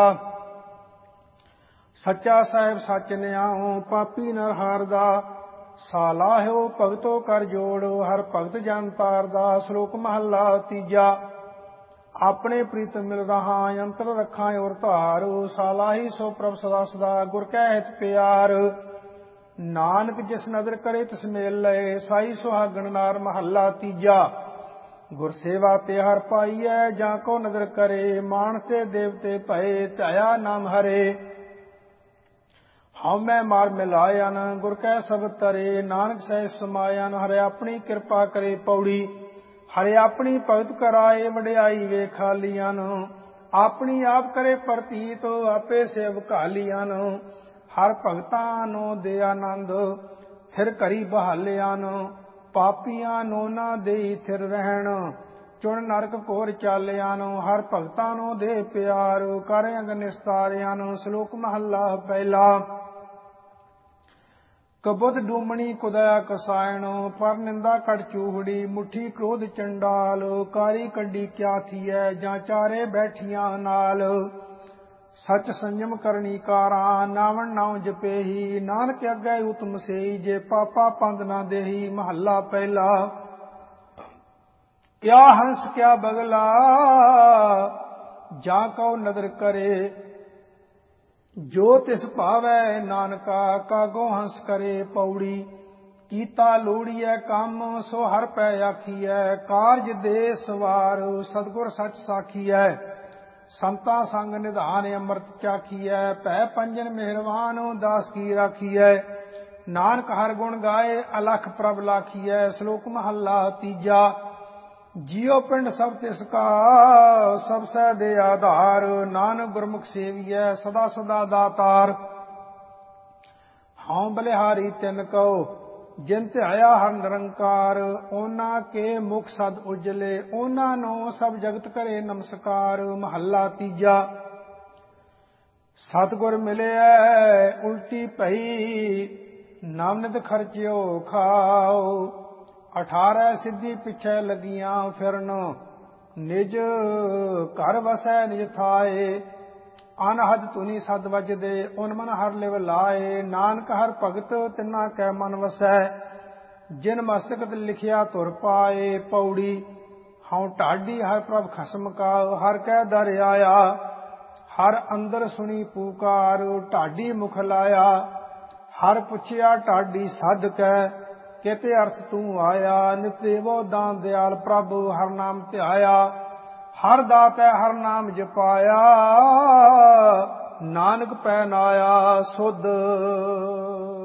ਸੱਚਾ ਸਾਹਿਬ ਸੱਚ ਨਿਆਉ, ਪਾਪੀ ਨਰ ਹਾਰਦਾ। ਸਾਲਾਹਿਓ ਭਗਤੋ ਕਰ ਜੋੜ, ਹਰ ਭਗਤ ਜਨ ਤਾਰਦਾ। ਸ਼ਲੋਕ ਮਹੱਲਾ ਤੀਜਾ। ਆਪਣੇ ਪ੍ਰੀਤ ਮਿਲ ਰਹਾ, ਅੰਤਰ ਰੱਖਾਂ ਔਰ ਧਾਰ। ਸਾਲਾਹੀ ਸੋ ਪ੍ਰਭ ਸਦਾ ਸਦਾ, ਗੁਰ ਕੈ ਹਿਤ ਪਿਆਰ। ਨਾਨਕ ਜਿਸ ਨਦਰ ਕਰੇ ਤਿਸ ਮੇਲ ਲਏ, ਸਾਈ ਸੁਹਾਗਣ ਨਾਰ। ਮਹੱਲਾ ਤੀਜਾ। ਗੁਰ ਸੇਵਾ ਤੇ ਹਰ ਪਾਈਐ, ਜਾਂ ਕੋ ਨਦਰ ਕਰੇ। ਮਾਨਸ ਤੇ ਦੇਵਤੇ ਭਏ, ਧਿਆਇਆ ਨਾਮ ਹਰੇ। ਹਉ ਮੈਂ ਮਾਰ ਮਿਲਾਇਨ ਗੁਰ ਕੈ ਸਬਦ ਤਰੇ ਨਾਨਕ ਸਹਿ ਸਮਾਇਨ ਹਰਿ ਆਪਣੀ ਕਿਰਪਾ ਕਰੇ ਪੌੜੀ ਹਰਿ ਆਪਣੀ ਭਗਤ ਕਰਾਏ ਵਡਿਆਈ ਵੇਖਾਲੀਆਂ ਆਪਣੀ ਆਪ ਕਰੇ ਪ੍ਰਤੀਤ ਆਪੇ ਸੇਵ ਘਾਲੀਆਂ ਹਰ ਭਗਤਾਂ ਨੂੰ ਦੇ ਆਨੰਦ ਫਿਰ ਘਰੀ ਬਹਾਲਿਆਂ ਪਾਪੀਆਂ ਨੂੰ ਨਾ ਦੇਈ ਥਿਰ ਰਹਿਣ ਚੁਣ ਨਰਕ ਕੋਰ ਚਾਲਿਆਂ ਹਰ ਭਗਤਾਂ ਨੂੰ ਦੇ ਪਿਆਰ ਕਰ ਅੰਗ ਨਿਸਤਾਰਿਆਂ ਸ਼ਲੋਕ ਮਹੱਲਾ ਪਹਿਲਾ। ਕਬੁੱਧ ਡੂਮਣੀ ਕੁਦਇਆ ਕਸਾਇਣ ਪਰ ਨਿੰਦਾ ਕੜ ਚੂਹੜੀ ਮੁੱਠੀ ਕ੍ਰੋਧ ਚੰਡਾਲ ਕਾਰੀ ਕੱਢੀ ਕਿਆ ਥੀਐ ਜਾਂ ਚਾਰੇ ਬੈਠੀਆਂ ਨਾਲ ਸਚ ਸੰਜਮ ਕਰਨੀ ਕਾਰਾਂ ਨਾਵਣ ਨਾਉ ਜਪੇਹੀ ਨਾਨਕ ਅੱਗੇ ਉਤਮ ਸੇਈ ਜੇ ਪਾਪਾ ਪੰਦ ਨਾ ਦੇਹੀ ਮਹੱਲਾ ਪਹਿਲਾ। ਕਿਆ ਹੰਸ ਕਿਆ ਬਗਲਾ ਜਾਂ ਕਉ ਨਦਰ ਕਰੇ ਜੋ ਤਿਸ ਭਾਵੈ ਨਾਨਕਾ ਕਾਗੋ ਹੰਸ ਕਰੇ ਪੌੜੀ ਕੀਤਾ ਲੋੜੀਐ ਕੰਮ ਸੋ ਹਰ ਪੈ ਆਖੀਐ ਕਾਰਜ ਦੇ ਸਵਾਰ ਸਤਿਗੁਰ ਸੱਚ ਸਾਖੀਐ ਸੰਤਾਂ ਸੰਗ ਨਿਧਾਨ ਅੰਮ੍ਰਿਤ ਚਾਖੀਐ ਭੈ ਪੰਜਨ ਮਿਹਰਬਾਨ ਦਾਸ ਕੀ ਰਾਖੀਐ ਨਾਨਕ ਹਰ ਗੁਣ ਗਾਏ ਅਲਖ ਪ੍ਰਭ ਲਾਖੀਐ ਸ਼ਲੋਕ ਮਹੱਲਾ ਤੀਜਾ। ਜੀਉ ਪਿੰਡ ਸਭ ਤਿਸ ਕਾ ਸਭ ਸਹਿ ਦੇ ਆਧਾਰ ਨਾਨਕ ਗੁਰਮੁਖ ਸੇਵੀਐ ਸਦਾ ਸਦਾ ਦਾਤਾਰ ਹਉ ਬਲਿਹਾਰੀ ਤਿਨ ਕਉ ਜਿਨ ਧਿਆਇਆ ਹਰ ਨਿਰੰਕਾਰ ਉਹਨਾਂ ਕੇ ਮੁਖ ਸਦ ਉਜਲੇ ਉਹਨਾਂ ਨੂੰ ਸਭ ਜਗਤ ਕਰੇ ਨਮਸਕਾਰ ਮਹੱਲਾ ਤੀਜਾ। ਸਤਿਗੁਰ ਮਿਲਿਐ ਉਲਟੀ ਭਈ ਨਾਮਨਿਤ ਖਰਚਿਓ ਖਾਓ ਅਠਾਰਹ ਸਿੱਧੀ ਪਿੱਛੇ ਲੱਗੀਆਂ ਫਿਰਨ ਨਿਜ ਘਰ ਵਸੈ ਨਿਜ ਥਾਏ ਅਨਹਦ ਤੁਨੀ ਸਦ ਵਜਦੇ ਉਨ ਮਨ ਹਰ ਲਿਵ ਲਾਏ ਨਾਨਕ ਹਰ ਭਗਤ ਤਿੰਨਾ ਕੈ ਮਨ ਵਸੈ ਜਿਨ ਮਸਤਕ ਤੇ ਲਿਖਿਆ ਧੁਰ ਪਾਏ ਪੌੜੀ ਹਉ ਢਾਡੀ ਹਰ ਪ੍ਰਭ ਖਸਮ ਕਾ ਹਰ ਕੈ ਦਰ ਆਇਆ ਹਰ ਅੰਦਰ ਸੁਣੀ ਪੁਕਾਰ ਢਾਡੀ ਮੁਖ ਲਾਇਆ ਹਰ ਪੁੱਛਿਆ ਢਾਡੀ ਸਦ ਕੈ ਕਿਤੇ ਅਰਥ ਤੂੰ ਆਇਆ ਨਿਤ ਦੇਵੋ ਦਾਨ ਦਿਆਲ ਪ੍ਰਭ ਹਰ ਨਾਮ ਧਿਆਇਆ ਹਰ ਦਾਤੈ ਹਰ ਨਾਮ ਜਪਾਇਆ ਨਾਨਕ ਪੈ ਨਾਇਆ ਸੁਧ।